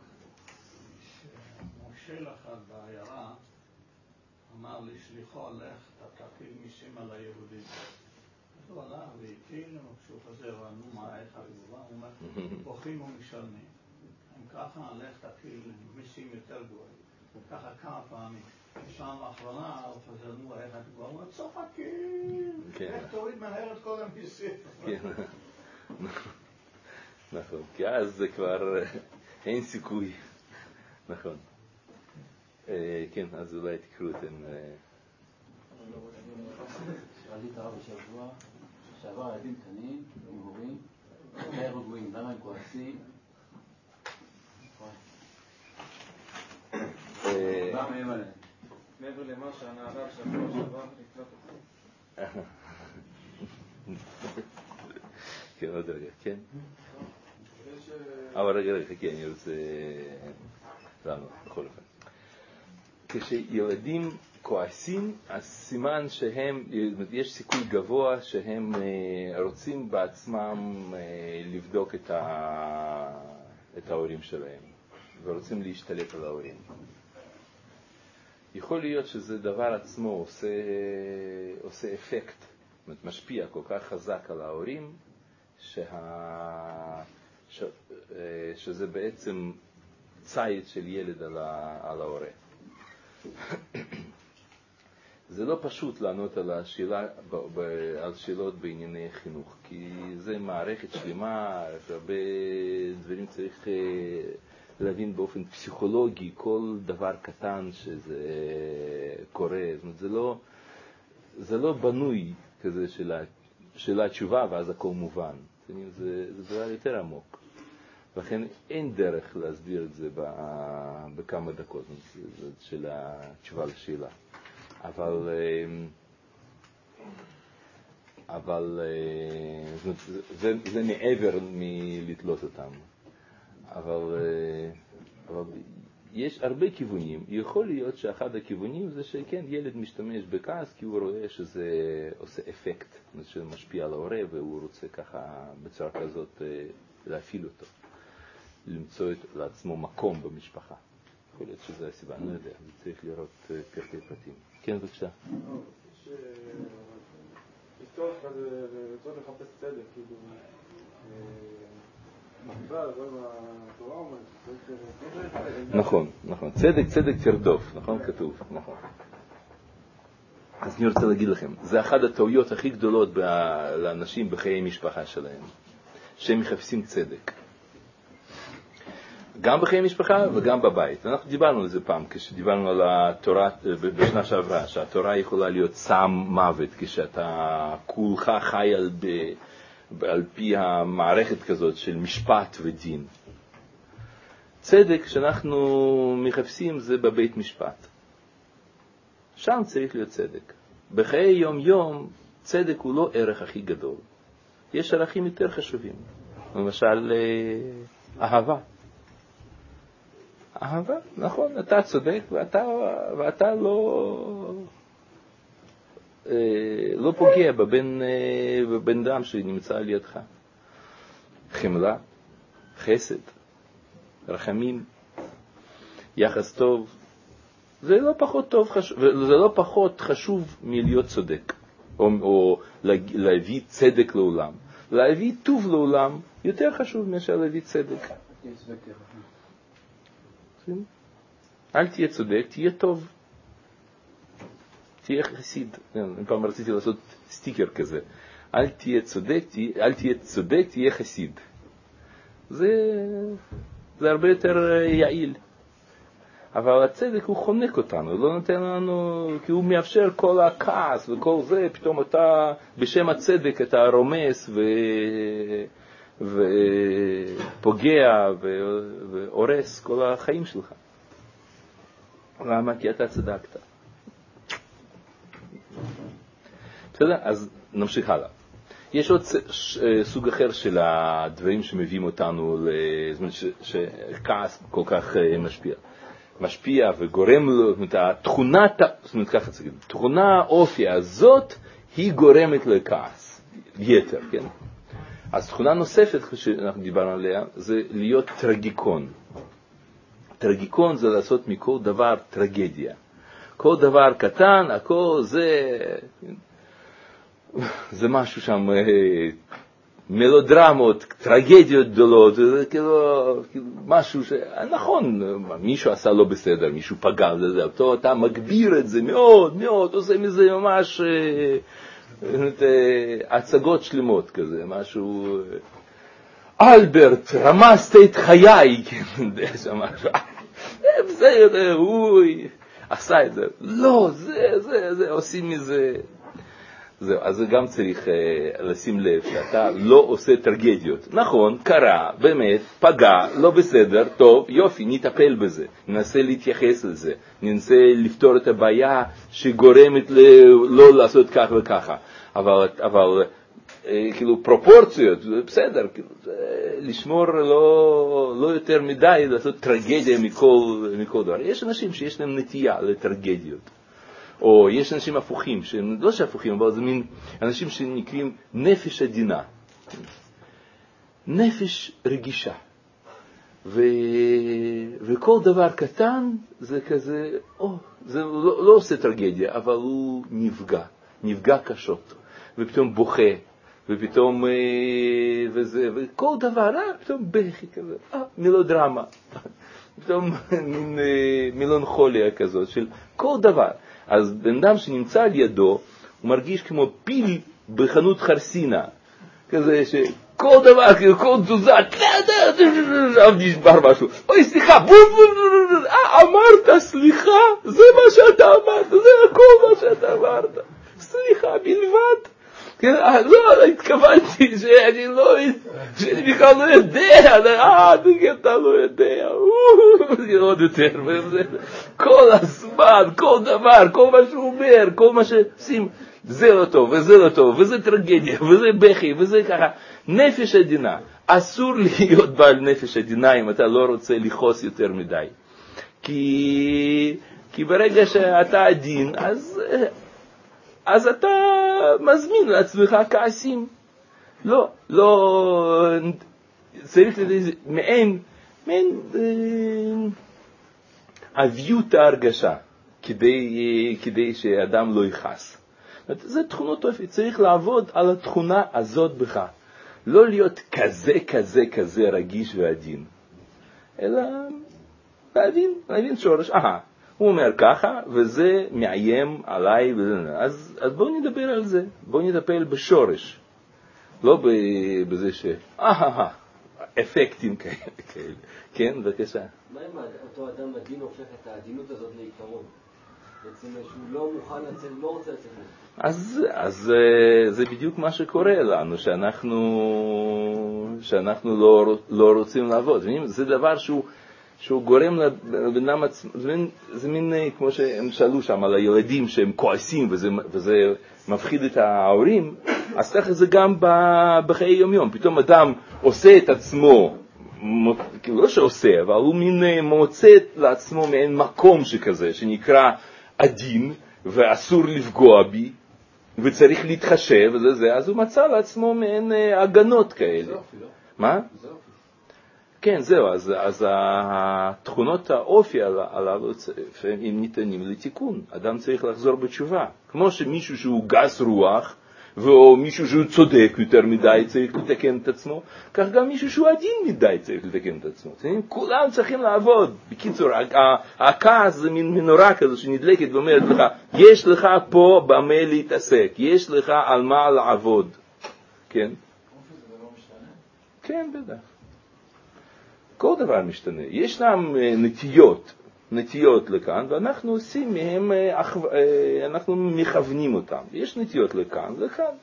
שמושל אחד בעיירה אמר לשליחו, לך תטיל מיסים על היהודים. אז הוא הלך והטיל, וכשהוא חזר, נו מה, איך התגובה? הוא אומר, בוכים ומשלמים. אם ככה, לך תטיל מיסים יותר גבוהים. ככה כמה פעמים. פעם האחרונה, הוא חזר, נו, איך התגובה? הוא אומר, צוחקים! איך תוריד מהר את כל המיסים? נכון, כי אז זה כבר אין סיכוי. נכון. כן, אז אולי תקראו אתם. שאלתי את הרב בשבוע, שעבר ילדים קטנים, עם הורים, מתי רגועים, למה הם כועסים? מה מהם עליהם? מעבר למה שהנערה בשבוע שעבר נקלט אותי. כן, עוד רגע, כן? אבל רגע, רגע, כן, אני רוצה... למה, בכל אופן. כשילדים כועסים, אז סימן שהם, יש סיכוי גבוה שהם רוצים בעצמם לבדוק את, ה, את ההורים שלהם, ורוצים להשתלט על ההורים. יכול להיות שזה דבר עצמו עושה, עושה אפקט, משפיע כל כך חזק על ההורים, שה, ש, שזה בעצם ציד של ילד על, ה, על ההורה. זה לא פשוט לענות על השאלה, על שאלות בענייני חינוך, כי זה מערכת שלמה, הרבה דברים צריך להבין באופן פסיכולוגי, כל דבר קטן שזה קורה, זאת אומרת, זה לא, זה לא בנוי כזה של, של התשובה ואז הכל מובן, זה, זה דבר יותר עמוק. לכן אין דרך להסביר את זה בכמה דקות של התשובה לשאלה. אבל, אבל זה, זה מעבר מלתלות אותם. אבל, אבל יש הרבה כיוונים. יכול להיות שאחד הכיוונים זה שכן, ילד משתמש בכעס כי הוא רואה שזה עושה אפקט, שזה משפיע על ההורה והוא רוצה ככה בצורה כזאת להפעיל אותו. למצוא לעצמו מקום במשפחה. יכול להיות שזה הסיבה, אני לא יודע, זה צריך לראות פרטי פרטים. כן, בבקשה. יש צורך כזה, צריך לחפש צדק, כאילו, בכלל, זה מהתורה אומרת. נכון, נכון. צדק, צדק תרדוף, נכון? כתוב, נכון. אז אני רוצה להגיד לכם, זה אחת הטעויות הכי גדולות לאנשים בחיי משפחה שלהם, שהם מחפשים צדק. גם בחיי משפחה וגם בבית. אנחנו דיברנו על זה פעם, כשדיברנו על התורה בשנה שעברה, שהתורה יכולה להיות סם מוות, כשאתה כולך חי על, ב, על פי המערכת כזאת של משפט ודין. צדק שאנחנו מחפשים זה בבית משפט. שם צריך להיות צדק. בחיי יום יום צדק הוא לא ערך הכי גדול. יש ערכים יותר חשובים. למשל, אהבה. אהבה, נכון, אתה צודק ואתה, ואתה לא, לא פוגע בבן, בבן דם שנמצא על ידך. חמלה, חסד, רחמים, יחס טוב, זה לא פחות טוב, זה לא פחות חשוב מלהיות צודק, או, או להביא צדק לעולם. להביא טוב לעולם יותר חשוב מאשר להביא צדק. אל תהיה צודק, תהיה טוב. תהיה חסיד. פעם רציתי לעשות סטיקר כזה. אל תהיה צודק, אל תהיה צודק, תהיה חסיד. זה, זה הרבה יותר יעיל. אבל הצדק הוא חונק אותנו, לא נותן לנו, כי הוא מאפשר כל הכעס וכל זה, פתאום אתה בשם הצדק אתה רומס ו... ופוגע ו... והורס כל החיים שלך. למה? כי אתה צדקת. בסדר? אז נמשיך הלאה. יש עוד סוג אחר של הדברים שמביאים אותנו, שכעס כל כך משפיע. משפיע וגורם לו, זאת אומרת, התכונה, זאת אומרת, ככה צריך, תכונה האופי הזאת היא גורמת לכעס, יתר, כן? אז תכונה נוספת שאנחנו דיברנו עליה, זה להיות טרגיקון. טרגיקון זה לעשות מכל דבר טרגדיה. כל דבר קטן, הכל זה, זה משהו שם, מלודרמות, טרגדיות גדולות, זה כאילו, כאילו משהו ש... נכון, מישהו עשה לא בסדר, מישהו פגע לזה, טוב, אתה מגביר את זה מאוד, מאוד, עושה מזה ממש הצגות שלמות כזה, משהו... אלברט, רמסת את חיי, כן, יודע שם משהו, בסדר, הוא עשה את זה, לא, זה, זה, זה, עושים מזה... זהו, אז זה גם צריך uh, לשים לב שאתה לא עושה טרגדיות. נכון, קרה, באמת, פגע, לא בסדר, טוב, יופי, נטפל בזה, ננסה להתייחס לזה, ננסה לפתור את הבעיה שגורמת ל- לא לעשות כך וככה. אבל, אבל uh, כאילו פרופורציות, בסדר, כאילו, לשמור לא, לא יותר מדי, לעשות טרגדיה מכל, מכל דבר. יש אנשים שיש להם נטייה לטרגדיות. או יש אנשים הפוכים, שהם לא שהפוכים, אבל זה מין אנשים שנקראים נפש עדינה. נפש רגישה. ו... וכל דבר קטן זה כזה, או, זה לא, לא עושה טרגדיה, אבל הוא נפגע, נפגע קשות. ופתאום בוכה, ופתאום, וזה, וכל דבר, אה, פתאום בכי כזה, אה, מלודרמה. פתאום מין מלנכוליה כזאת של כל דבר. אז בן אדם שנמצא על ידו, הוא מרגיש כמו פיל בחנות חרסינה, כזה שכל דבר, כל תזוזה, עכשיו נשבר משהו, אוי סליחה, אמרת סליחה, זה מה שאתה אמרת, זה הכל מה שאתה אמרת, סליחה בלבד. לא, התכוונתי שאני לא, שאני בכלל לא יודע, אה, אתה לא יודע, עוד יותר, כל הזמן, כל דבר, כל מה שהוא אומר, כל מה שעושים, זה לא טוב, וזה לא טוב, וזה טרגדיה, וזה בכי, וזה ככה, נפש עדינה, אסור להיות בעל נפש עדינה אם אתה לא רוצה לכעוס יותר מדי, כי, כי ברגע שאתה עדין, אז... אז אתה מזמין לעצמך כעסים. לא, לא, צריך לדעת, מעין, מעין אביות ההרגשה, כדי, כדי שאדם לא יכעס. זה תכונות טובות, צריך לעבוד על התכונה הזאת בך. לא להיות כזה, כזה, כזה רגיש ועדין, אלא להבין, להבין שורש, אהה. הוא אומר ככה, וזה מאיים עליי, אז, אז בואו נדבר על זה, בואו נטפל בשורש, לא בזה ש... אה, אה, אה, אפקטים כאלה, כן, בבקשה. מה אם אותו אדם עדין הופך את העדינות הזאת לעיקרון? בעצם שהוא לא מוכן לצאת, לא רוצה לצאת. אז, אז זה בדיוק מה שקורה לנו, שאנחנו, שאנחנו לא, לא רוצים לעבוד. זה דבר שהוא... שהוא גורם לבן אדם עצמו, זה מין, זה מין כמו שהם שאלו שם על הילדים שהם כועסים וזה, וזה מפחיד את ההורים, אז ככה זה גם בחיי יום יום, פתאום אדם עושה את עצמו, כאילו לא שעושה, אבל הוא מין מוצא לעצמו מעין מקום שכזה, שנקרא עדין, ואסור לפגוע בי, וצריך להתחשב, וזה זה, אז הוא מצא לעצמו מעין הגנות כאלה. מה? כן, זהו, אז, אז התכונות האופי הללו הם ניתנים לתיקון. אדם צריך לחזור בתשובה. כמו שמישהו שהוא גס רוח, ואו מישהו שהוא צודק יותר מדי צריך לתקן את עצמו, כך גם מישהו שהוא עדין מדי צריך לתקן את עצמו. כולם צריכים לעבוד. בקיצור, הכעס זה מין מנורה כזו שנדלקת ואומרת לך, יש לך פה במה להתעסק, יש לך על מה לעבוד. כן? כן, בטח. כל דבר משתנה. ישנם נטיות, נטיות לכאן, ואנחנו עושים מהם, אנחנו מכוונים אותם. יש נטיות לכאן, לכאן.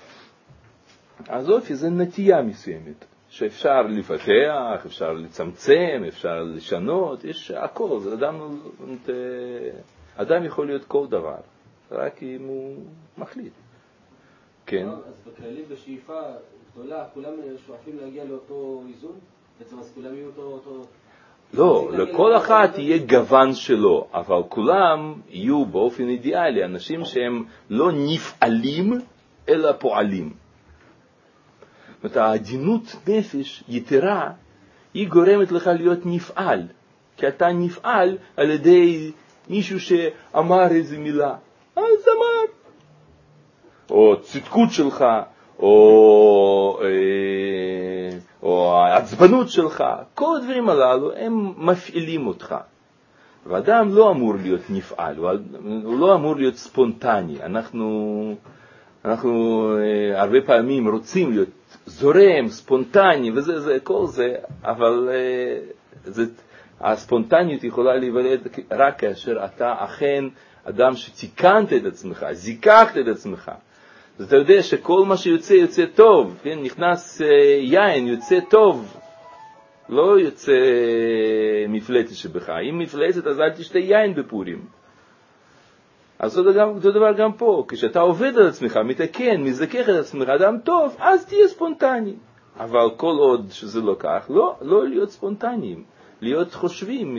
אז אופי זה נטייה מסוימת, שאפשר לפתח, אפשר לצמצם, אפשר לשנות, יש הכל. אדם, אדם יכול להיות כל דבר, רק אם הוא מחליט. כן. אז בכללים בשאיפה גדולה, כולם שואפים להגיע לאותו איזון? בעצם אז כולם יהיו אותו... לא, לכל אחת יהיה גוון שלו, אבל כולם יהיו באופן אידיאלי אנשים שהם לא נפעלים אלא פועלים. זאת אומרת, העדינות נפש יתרה היא גורמת לך להיות נפעל, כי אתה נפעל על ידי מישהו שאמר איזה מילה, אז אמר, או צדקות שלך, או, או העצבנות שלך, כל הדברים הללו הם מפעילים אותך. ואדם לא אמור להיות נפעל, הוא לא אמור להיות ספונטני. אנחנו, אנחנו הרבה פעמים רוצים להיות זורם, ספונטני, וזה, זה, כל זה, אבל זה, הספונטניות יכולה להיוולד רק כאשר אתה אכן אדם שתיקנת את עצמך, זיקחת את עצמך. אז אתה יודע שכל מה שיוצא יוצא טוב, כן? נכנס יין יוצא טוב, לא יוצא מפלצת שבך. אם מפלצת אז אל תשתה יין בפורים. אז זה דבר, זה דבר גם פה, כשאתה עובד על עצמך, מתקן, מזכך את עצמך, אדם טוב, אז תהיה ספונטני. אבל כל עוד שזה לא כך, לא, לא להיות ספונטניים, להיות חושבים,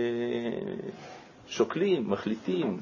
שוקלים, מחליטים.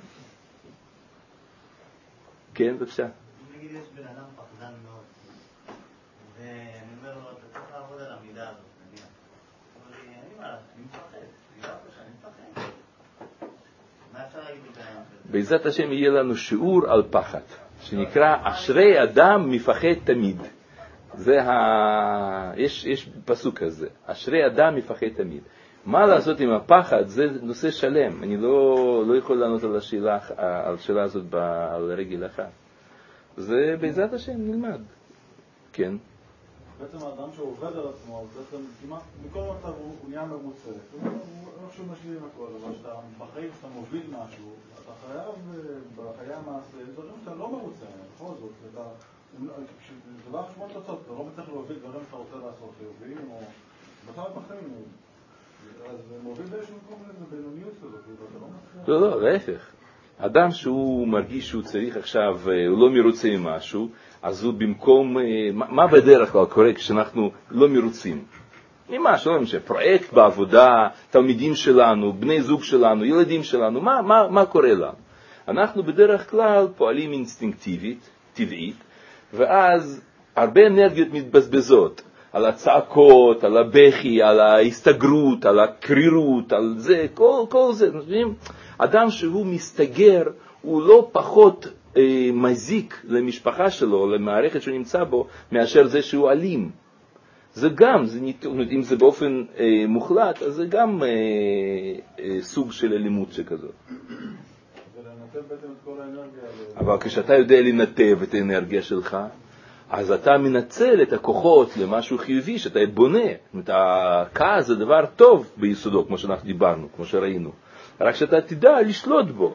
כן, בבקשה. נגיד יש בן אדם פחדן מאוד, ואני אומר לו, אתה צריך לעבוד על המידה הזאת, נגיד. אבל אני מה, אני מפחד, אני לא חושב, אני מפחד. מה אפשר להגיד את זה? בעזרת השם יהיה לנו שיעור על פחד, שנקרא אשרי אדם מפחד תמיד. זה ה... יש, יש פסוק כזה, אשרי אדם מפחד תמיד. מה לעשות עם הפחד? זה נושא שלם. אני לא, לא יכול לענות על השאלה, על השאלה הזאת על רגל אחת. זה בעזרת השם נלמד. כן. בעצם האדם שעובד על עצמו, בעצם כמעט מכל מצב הוא נהיה מרוצה. הוא איכשהו משלים הכל, אבל שאתה בחיים, שאתה מוביל משהו, אתה חייב בחיי המעשה, זה דברים שאתה לא מרוצה, בכל זאת, זה דבר שמות תוצאות, אתה לא מצליח להוביל דברים שאתה רוצה לעשות, חיוביים או בכלל בחיים, אז מוביל באיזשהו מקום לבינוניות כזאת, ואתה לא מצליח... לא, לא, להפך. אדם שהוא מרגיש שהוא צריך עכשיו, הוא לא מרוצה ממשהו, אז הוא במקום, מה בדרך כלל קורה כשאנחנו לא מרוצים? ממשהו, לא משנה, פרויקט בעבודה, תלמידים שלנו, בני זוג שלנו, ילדים שלנו, מה, מה, מה קורה לנו? אנחנו בדרך כלל פועלים אינסטינקטיבית, טבעית, ואז הרבה אנרגיות מתבזבזות על הצעקות, על הבכי, על ההסתגרות, על הקרירות, על זה, כל, כל זה, אדם שהוא מסתגר, הוא לא פחות אה, מזיק למשפחה שלו, למערכת שהוא נמצא בו, מאשר זה שהוא אלים. זה גם, זה, אם זה באופן אה, מוחלט, אז זה גם אה, אה, סוג של אלימות שכזאת. ולנתב בעצם את כל האנרגיה. אבל כשאתה יודע לנתב את האנרגיה שלך, אז אתה מנצל את הכוחות למשהו חיובי שאתה בונה. זאת אומרת, הכעס זה דבר טוב ביסודו, כמו שאנחנו דיברנו, כמו שראינו. רק שאתה תדע לשלוט בו.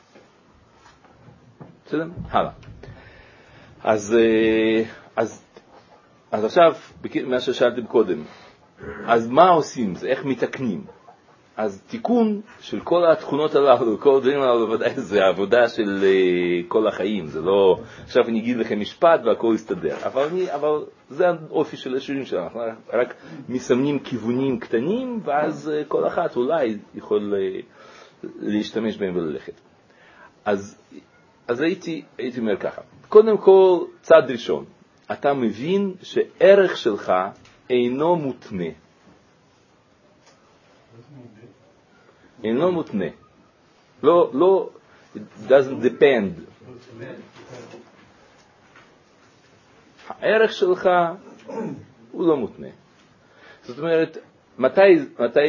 בסדר? הלאה. אז, אז, אז עכשיו, מה ששאלתם קודם, אז מה עושים? זה איך מתקנים? אז תיקון של כל התכונות הללו, כל הדברים הללו, ודאי זה העבודה של כל החיים. זה לא, עכשיו אני אגיד לכם משפט והכל יסתדר. אבל, אני, אבל זה האופי של השירים שלנו. אנחנו רק מסמנים כיוונים קטנים, ואז כל אחת אולי יכול להשתמש בהם וללכת. אז, אז הייתי, הייתי אומר ככה. קודם כל, צד ראשון. אתה מבין שערך שלך אינו מותנה. אינו מותנה. לא, לא, it doesn't depend. הערך שלך הוא לא מותנה. זאת אומרת, מתי, מתי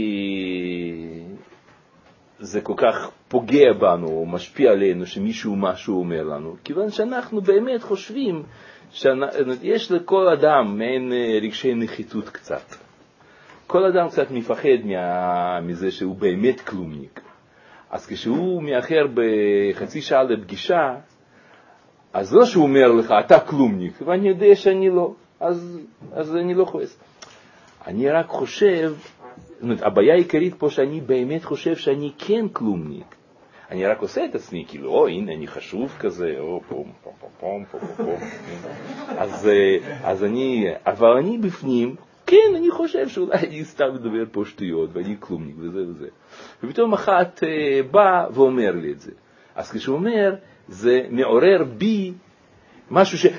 זה כל כך פוגע בנו או משפיע עלינו שמישהו משהו אומר לנו? כיוון שאנחנו באמת חושבים שיש לכל אדם מעין רגשי נחיתות קצת. כל אדם קצת מפחד מה, מזה שהוא באמת כלומניק. אז כשהוא מאחר בחצי שעה לפגישה, אז לא שהוא אומר לך, אתה כלומניק, ואני יודע שאני לא, אז, אז אני לא חועס. אני רק חושב, הבעיה העיקרית פה שאני באמת חושב שאני כן כלומניק. אני רק עושה את עצמי, כאילו, או, הנה, אני חשוב כזה, או, פום, פום, פום, פום, פום, פום. אז, אז אני, אבל אני בפנים, כן, אני חושב שאולי אני סתם מדבר פה שטויות, ואני כלומניק, וזה וזה. ופתאום אחת בא ואומר לי את זה. אז כשהוא אומר, זה מעורר בי משהו ש...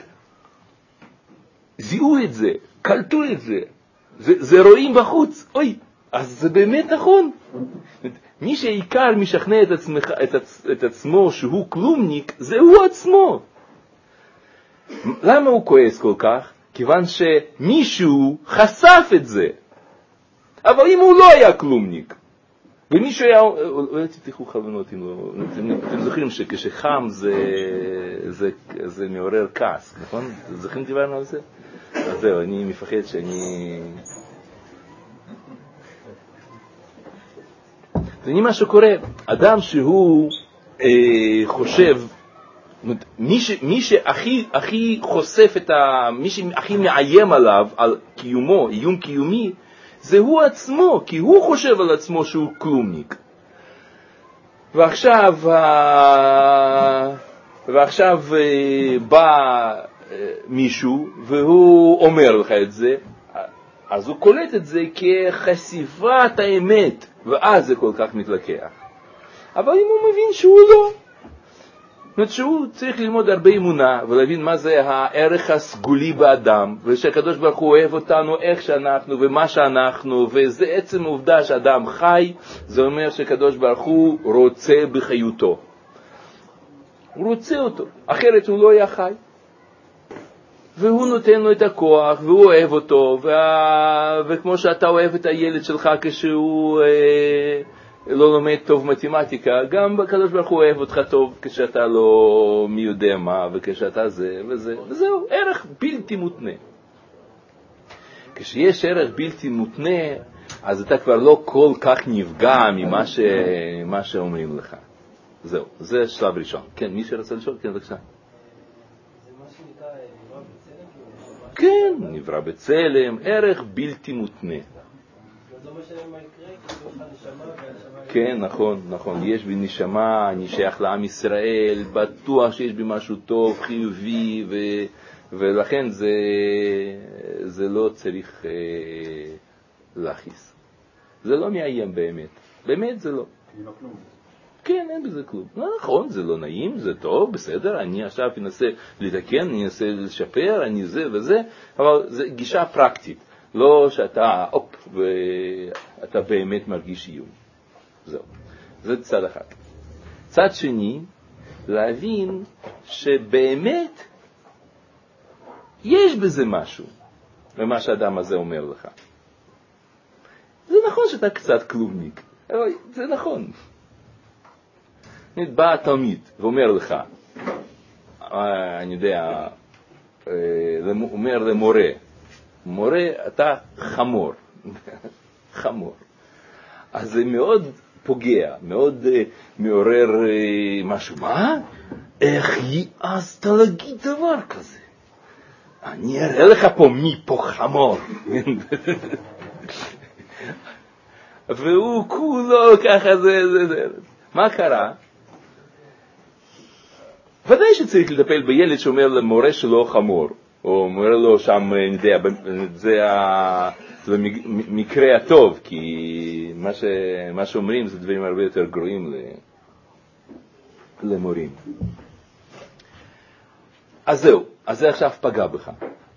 זיהו את זה, קלטו את זה, זה, זה רואים בחוץ, אוי, אז זה באמת נכון. מי שעיקר משכנע את, עצמך, את, עצ, את עצמו שהוא כלומניק, זה הוא עצמו. למה הוא כועס כל כך? כיוון שמישהו חשף את זה. אבל אם הוא לא היה כלומניק, ומישהו היה, אולי תתיחו חלונות, אתם זוכרים שכשחם זה, זה, זה מעורר כעס, נכון? זוכרים דיברנו על זה? אז זהו, אני מפחד שאני... זה מה שקורה, אדם שהוא אה, חושב, מי, ש, מי שהכי הכי חושף את ה... מי שהכי מאיים עליו, על קיומו, איום קיומי, זה הוא עצמו, כי הוא חושב על עצמו שהוא כלומניק. ועכשיו, ועכשיו בא מישהו והוא אומר לך את זה, אז הוא קולט את זה כחשיפת האמת, ואז זה כל כך מתלקח. אבל אם הוא מבין שהוא לא, זאת אומרת שהוא צריך ללמוד הרבה אמונה ולהבין מה זה הערך הסגולי באדם, ושהקדוש ברוך הוא אוהב אותנו איך שאנחנו ומה שאנחנו, וזה עצם העובדה שאדם חי, זה אומר שקדוש ברוך הוא רוצה בחיותו. הוא רוצה אותו, אחרת הוא לא היה חי. והוא נותן לו את הכוח, והוא אוהב אותו, וה... וכמו שאתה אוהב את הילד שלך כשהוא אה, לא לומד טוב מתמטיקה, גם הקדוש ברוך הוא אוהב אותך טוב כשאתה לא מי יודע מה, וכשאתה זה וזה, וזהו, ערך בלתי מותנה. כשיש ערך בלתי מותנה, אז אתה כבר לא כל כך נפגע ממה ש... מה שאומרים לך. זהו, זה שלב ראשון. כן, מי שרצה לשאול? כן, בבקשה. כן, נברא בצלם, ערך בלתי מותנה. כן, נכון, נכון. יש בי נשמה, אני שייך לעם ישראל, בטוח שיש בי משהו טוב, חיובי, ו... ולכן זה, זה לא צריך אה, להכיס. זה לא מאיים באמת. באמת זה לא. כן, אין בזה כלום. לא נכון, זה לא נעים, זה טוב, בסדר, אני עכשיו אנסה לתקן, אני אנסה לשפר, אני זה וזה, אבל זה גישה פרקטית. לא שאתה, אופ, ואתה באמת מרגיש איום. זהו. זה צד אחד. צד שני, להבין שבאמת יש בזה משהו, במה שהאדם הזה אומר לך. זה נכון שאתה קצת כלומניק, אבל זה נכון. בא התלמיד ואומר לך, אני יודע, אומר למורה, מורה, אתה חמור, חמור. אז זה מאוד פוגע, מאוד מעורר משהו. מה? איך יעזת להגיד דבר כזה? אני אראה לך פה מי פה חמור. והוא כולו ככה זה, זה, זה. מה קרה? ודאי שצריך לטפל בילד שאומר למורה שלו חמור, או אומר לו שם, אני יודע, זה המקרה הטוב, כי מה, ש, מה שאומרים זה דברים הרבה יותר גרועים למורים. אז זהו, אז זה עכשיו פגע בך.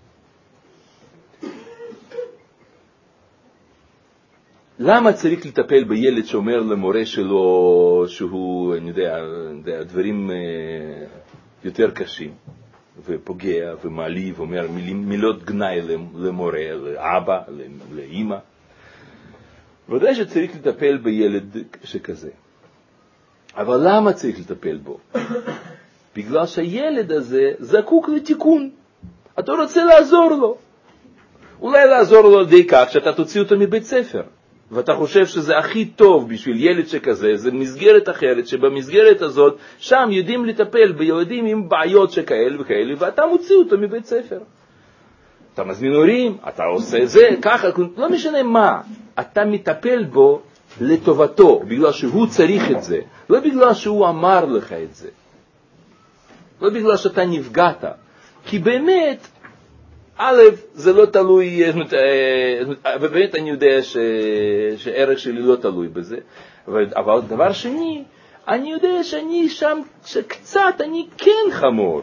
למה צריך לטפל בילד שאומר למורה שלו שהוא, אני יודע, דברים יותר קשים? ופוגע ומעליב, אומר מילים, מילות גנאי למורה, לאבא, לאמא. ודאי שצריך לטפל בילד שכזה. אבל למה צריך לטפל בו? בגלל שהילד הזה זקוק לתיקון. אתה רוצה לעזור לו. אולי לעזור לו על די כך שאתה תוציא אותו מבית ספר. ואתה חושב שזה הכי טוב בשביל ילד שכזה, זה מסגרת אחרת, שבמסגרת הזאת, שם יודעים לטפל בילדים עם בעיות שכאלה וכאלה, ואתה מוציא אותו מבית ספר. אתה מזמין הורים, אתה עושה את זה, ככה, לא משנה מה. אתה מטפל בו לטובתו, בגלל שהוא צריך את זה. לא בגלל שהוא אמר לך את זה. לא בגלל שאתה נפגעת. כי באמת, א', זה לא תלוי, ובאמת אני יודע ש... שערך שלי לא תלוי בזה, אבל דבר שני, אני יודע שאני שם, שקצת אני כן חמור.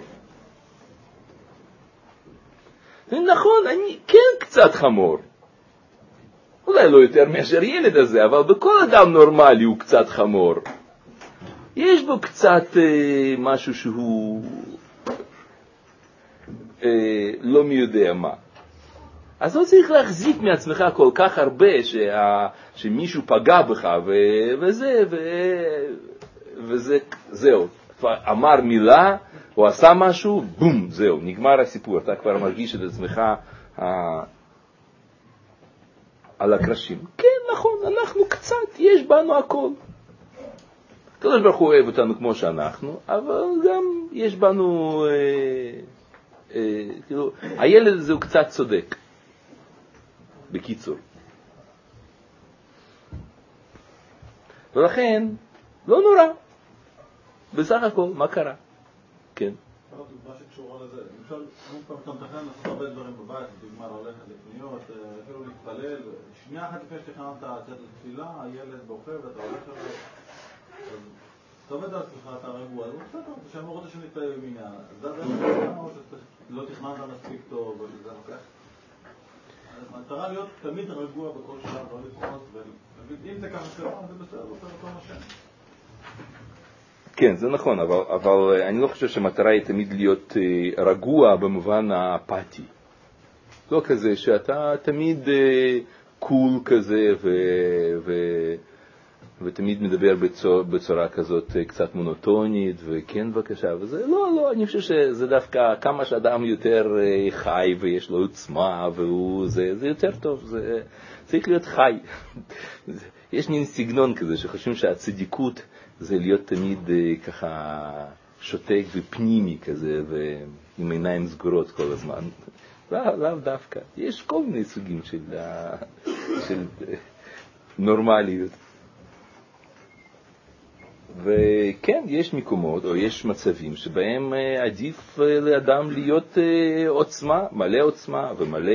נכון, אני כן קצת חמור. אולי לא יותר מאשר ילד הזה, אבל בכל אדם נורמלי הוא קצת חמור. יש בו קצת אה, משהו שהוא אה, לא מי יודע מה. אז לא צריך להחזיק מעצמך כל כך הרבה שה, שמישהו פגע בך ו, וזה, ו, וזה, זהו. אמר מילה, הוא עשה משהו, בום, זהו, נגמר הסיפור. אתה כבר מרגיש את עצמך ה, על הקרשים. כן, נכון, אנחנו קצת, יש בנו הכל. הקדוש ברוך הוא אוהב אותנו כמו שאנחנו, אבל גם יש בנו, אה, אה, כאילו, הילד הזה הוא קצת צודק, בקיצור. ולכן, לא נורא, בסך הכל, מה קרה? כן. מה שקשורה לזה, למשל, אתה מתכנן לעשות הרבה דברים בבית, דוגמה ללכת לקניות, אפילו להתפלל, שנייה אחת לפני שתכננת לצאת לתפילה, הילד בוכה ואתה הולך אליו, אתה עובד על עצמך, אתה רגוע, אז בסדר, שאני לא רוצה שנתפלל במניין, זה הדרך או שלא תכננת מספיק טוב, או שזה לוקח. המטרה להיות תמיד רגוע בכל שלב, לא לתפוס, ואם זה ככה שלא, זה בסדר, זה אותו משם. כן, זה נכון, אבל, אבל אני לא חושב שהמטרה היא תמיד להיות אה, רגוע במובן האפתי. לא כזה שאתה תמיד אה, קול כזה ו, ו, ותמיד מדבר בצורה, בצורה כזאת אה, קצת מונוטונית, וכן בבקשה, וזה לא, לא, אני חושב שזה דווקא כמה שאדם יותר אה, חי ויש לו עוצמה, והוא, זה, זה יותר טוב, זה צריך להיות חי. יש מין סגנון כזה שחושבים שהצדיקות זה להיות תמיד ככה שותק ופנימי כזה, ועם עיניים סגורות כל הזמן. לא, לא דווקא. יש כל מיני סוגים של, של נורמליות. וכן, יש מקומות או יש מצבים שבהם עדיף לאדם להיות עוצמה, מלא עוצמה ומלא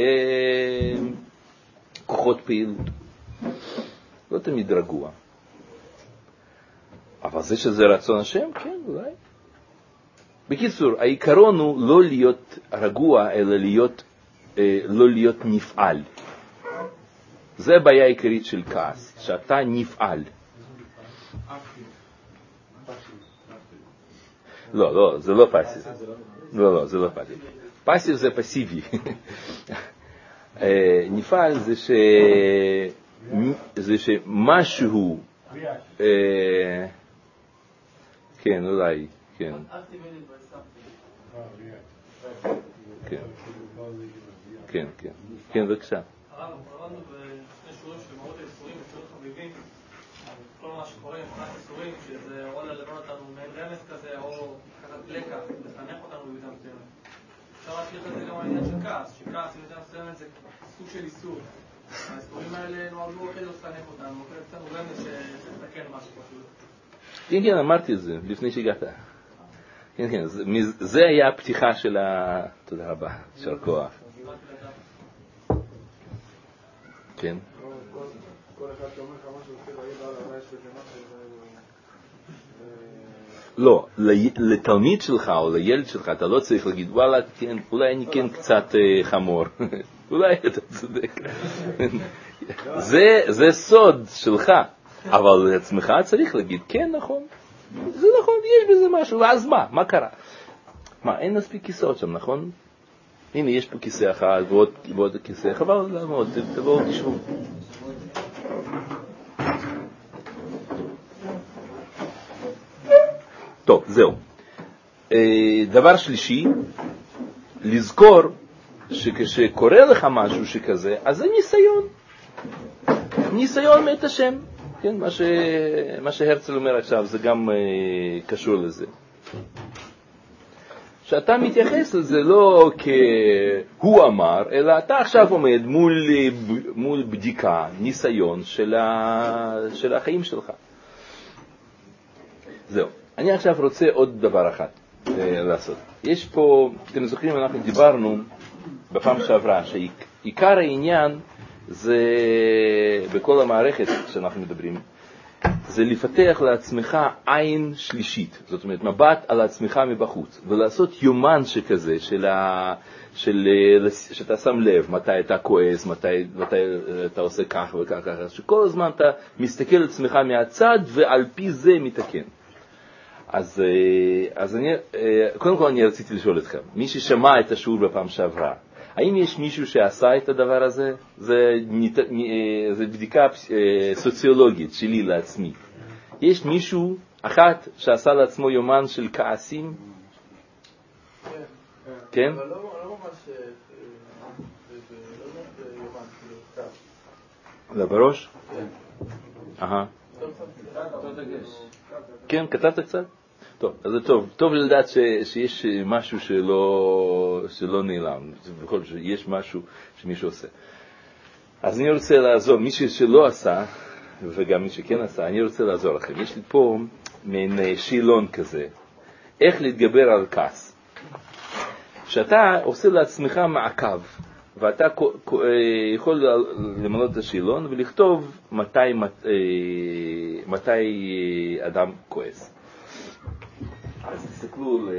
כוחות פעילות. לא תמיד רגוע. אבל זה שזה רצון השם, כן, אולי. בקיצור, העיקרון הוא לא להיות רגוע, אלא להיות, אה, לא להיות נפעל. זה הבעיה העיקרית של כעס, שאתה נפעל. לא, לא, זה לא פסיב. לא, לא, זה לא פסיב. פסיב זה פסיבי. נפעל זה ש... זה שמשהו... כן, אולי, כן. כן, כן, כן. כן, בבקשה. הרב, קראנו בשני שורים של מרות האיסורים, בשורים חביבים, כל מה שקורה מבחינת איסורים, שזה או ללמד אותנו מעין רמז כזה, או לקחת לקח, לחנך אותנו במידה מסוימת. אפשר להשליך את זה גם העניין של כעס, שכעס במידה מסוימת זה סוג של איסור. האיסורים האלה נועדו כדי לחנך אותנו, כדי קצת רמז שתתקן משהו פשוט. כן, כן, אמרתי את זה לפני שהגעת. כן, כן, זה, זה היה הפתיחה של ה... תודה רבה, של כוח. כן. כל אחד שאומר לך משהו, צריך להגיד על הרעש ותמח. לא, לתלמיד שלך או לילד שלך אתה לא צריך להגיד, וואלה, כן, אולי אני כן קצת חמור. אולי אתה צודק. זה, זה סוד שלך. אבל לעצמך צריך להגיד, כן, נכון, זה נכון, יש בזה משהו, ואז מה? מה קרה? מה, אין מספיק כיסאות שם, נכון? הנה, יש פה כיסא אחד ועוד, ועוד כיסא, חבל לעמוד, תבואו תשבו. טוב, זהו. דבר שלישי, לזכור שכשקורה לך משהו שכזה, אז זה ניסיון. ניסיון מאת השם. כן, מה, ש... מה שהרצל אומר עכשיו, זה גם uh, קשור לזה. שאתה מתייחס לזה לא כהוא אמר, אלא אתה עכשיו עומד מול, מול בדיקה, ניסיון של, ה... של החיים שלך. זהו. אני עכשיו רוצה עוד דבר אחד uh, לעשות. יש פה, אתם זוכרים, אנחנו דיברנו בפעם שעברה, שעיקר העניין זה, בכל המערכת שאנחנו מדברים, זה לפתח לעצמך עין שלישית, זאת אומרת מבט על עצמך מבחוץ, ולעשות יומן שכזה, של ה... של... שאתה שם לב מתי אתה כועס, מתי, מתי אתה עושה כך וכך, כך, שכל הזמן אתה מסתכל על עצמך מהצד ועל פי זה מתקן. אז, אז אני, קודם כל אני רציתי לשאול אתכם, מי ששמע את השיעור בפעם שעברה, האם יש מישהו שעשה את הדבר הזה? זה, זה בדיקה סוציולוגית שלי לעצמי. יש מישהו אחת שעשה לעצמו יומן של כעסים? כן? אבל לא ממש יומן, לא בראש? כן. אהה. כן, כתבת קצת? טוב, אז זה טוב. טוב לדעת ש, שיש משהו שלא, שלא נעלם. בכל זאת, יש משהו שמישהו עושה. אז אני רוצה לעזור, מי שלא עשה, וגם מי שכן עשה, אני רוצה לעזור לכם. יש לי פה מין שאלון כזה. איך להתגבר על כעס? שאתה עושה לעצמך מעקב, ואתה יכול למלא את השאלון ולכתוב מתי, מתי אדם כועס. אז תסתכלו ל...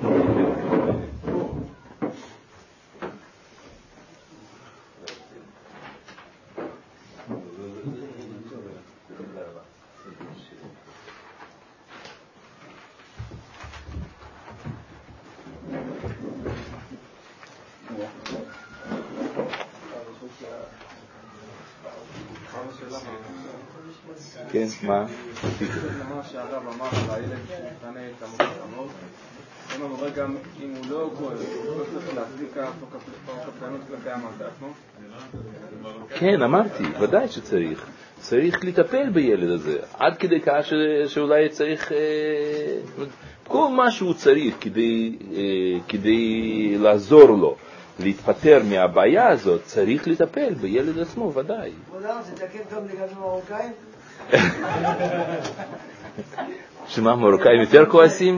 כן, מה? מה שהרב אמר על הילד שמכנה את המות, אם המורה גם אם הוא לא כועס, הוא לא צריך להצדיק כפיינות כלפי המעשה עצמו? כן, אמרתי, ודאי שצריך. צריך לטפל בילד הזה, עד כדי כך שאולי צריך, כל מה שהוא צריך כדי, כדי לעזור לו להתפטר מהבעיה הזאת, צריך לטפל בילד עצמו, ודאי. כבודם, זה תקן טוב לגבי מרוקאים? שמה, מרוקאים יותר כועסים?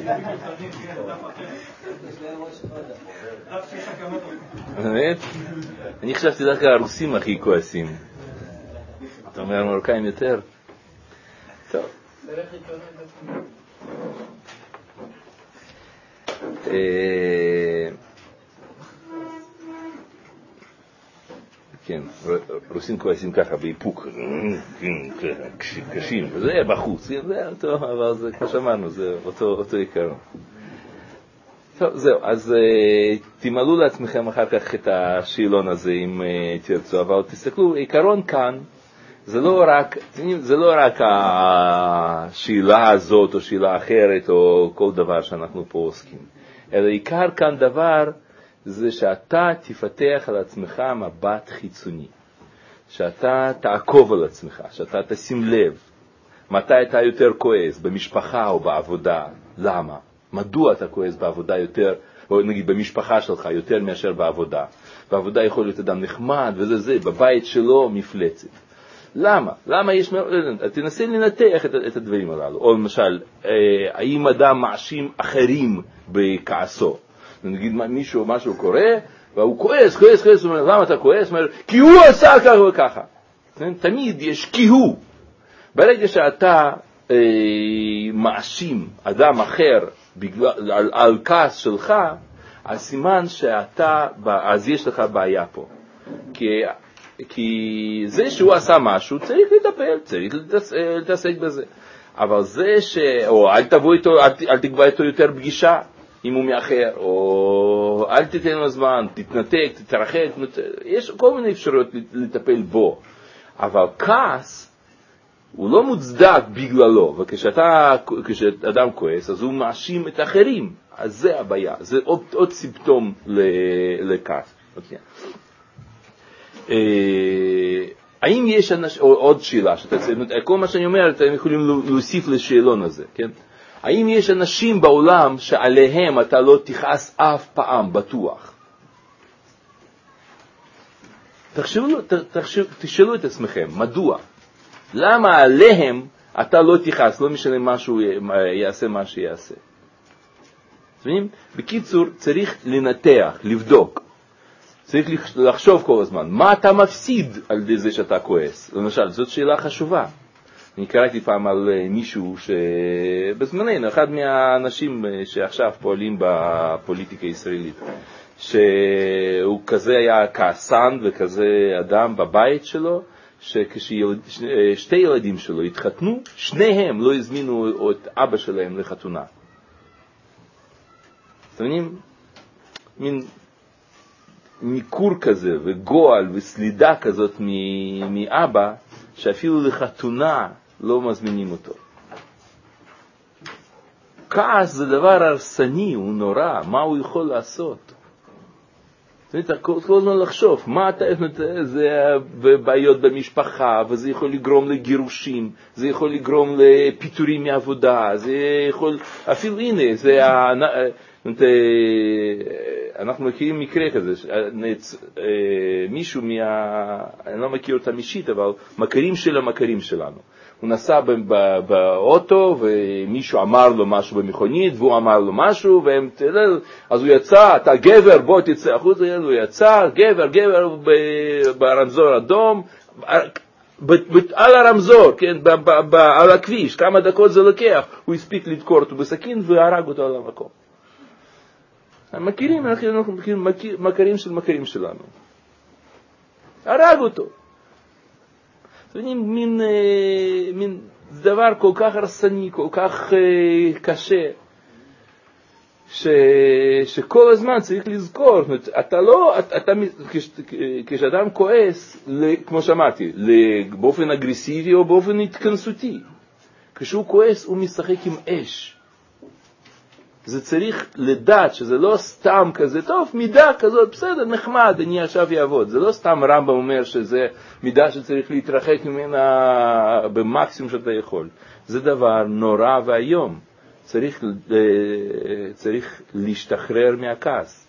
באמת? אני חשבתי דווקא הרוסים הכי כועסים. אתה אומר מרוקאים יותר? טוב. כן, רוסים כועסים ככה באיפוק, קשים, וזה בחוץ, זה טוב, אבל זה, כמו שאמרנו, זה אותו עיקרון. טוב, זהו, אז תמלאו לעצמכם אחר כך את השאלון הזה אם תרצו, אבל תסתכלו, עיקרון כאן, זה לא רק, זה לא רק השאלה הזאת או שאלה אחרת או כל דבר שאנחנו פה עוסקים, אלא עיקר כאן דבר, זה שאתה תפתח על עצמך מבט חיצוני, שאתה תעקוב על עצמך, שאתה תשים לב מתי אתה יותר כועס, במשפחה או בעבודה, למה? מדוע אתה כועס בעבודה יותר, או נגיד במשפחה שלך יותר מאשר בעבודה? בעבודה יכול להיות אדם נחמד וזה זה, בבית שלו מפלצת. למה? למה יש, תנסה לנתח את, את הדברים הללו. או למשל, האם אדם מאשים אחרים בכעסו? נגיד מישהו, משהו קורה, והוא כועס, כועס, כועס, הוא אומר, למה אתה כועס? הוא אומר, כי הוא עשה ככה וככה. תמיד יש כי הוא. ברגע שאתה אה, מאשים אדם אחר בגלל, על, על כעס שלך, הסימן שאתה, אז יש לך בעיה פה. כי, כי זה שהוא עשה משהו, צריך לטפל, צריך להתעסק בזה. אבל זה ש... או אל תבוא איתו, אל, אל תקבע איתו יותר פגישה. אם הוא מאחר, או אל תיתן לו זמן, תתנתק, תתרחק, יש כל מיני אפשרויות לטפל בו. אבל כעס הוא לא מוצדק בגללו, וכשאתה, כשאדם כועס, אז הוא מאשים את האחרים. אז זה הבעיה, זה עוד, עוד סימפטום לכעס. האם יש אנשים, או עוד שאלה, כל מה שאני אומר, אתם יכולים להוסיף לשאלון הזה, כן? האם יש אנשים בעולם שעליהם אתה לא תכעס אף פעם, בטוח? תחשבו, תחשבו, תשאלו את עצמכם, מדוע? למה עליהם אתה לא תכעס, לא משנה משהו יעשה מה שיעשה? בקיצור, צריך לנתח, לבדוק. צריך לחשוב כל הזמן, מה אתה מפסיד על זה שאתה כועס? למשל, זאת שאלה חשובה. אני קראתי פעם על מישהו שבזמננו, אחד מהאנשים שעכשיו פועלים בפוליטיקה הישראלית, שהוא כזה היה כעסן וכזה אדם בבית שלו, שכששתי ילדים שלו התחתנו, שניהם לא הזמינו את אבא שלהם לחתונה. אתם יודעים, מין ניכור כזה וגועל וסלידה כזאת מאבא, שאפילו לחתונה לא מזמינים אותו. כעס זה דבר הרסני, הוא נורא, מה הוא יכול לעשות? אתה כל הזמן לחשוב, מה אתה, זה בעיות במשפחה, וזה יכול לגרום לגירושים, זה יכול לגרום לפיטורים מעבודה, זה יכול, אפילו הנה, זה, אנחנו מכירים מקרה כזה, מישהו מה, אני לא מכיר אותם אישית, אבל מכרים של המכרים שלנו. הוא נסע באוטו ומישהו אמר לו משהו במכונית והוא אמר לו משהו והם, אז הוא יצא, אתה גבר, בוא תצא החוצה, הוא יצא, גבר, גבר ברמזור אדום, על הרמזור, כן, על הכביש, כמה דקות זה לוקח, הוא הספיק לדקור אותו בסכין והרג אותו על המקום. מכירים, אנחנו מכירים מכרים של מכרים שלנו. הרג אותו. זה מין, מין דבר כל כך הרסני, כל כך קשה, ש, שכל הזמן צריך לזכור, אתה לא, אתה, אתה, כשאדם כועס, כמו שמעתי, באופן אגרסיבי או באופן התכנסותי, כשהוא כועס הוא משחק עם אש. זה צריך לדעת שזה לא סתם כזה, טוב, מידה כזאת, בסדר, נחמד, אני עכשיו יעבוד. זה לא סתם רמב"ם אומר שזה מידה שצריך להתרחק ממנה במקסימום שאתה יכול. זה דבר נורא והיום. צריך, צריך להשתחרר מהכעס.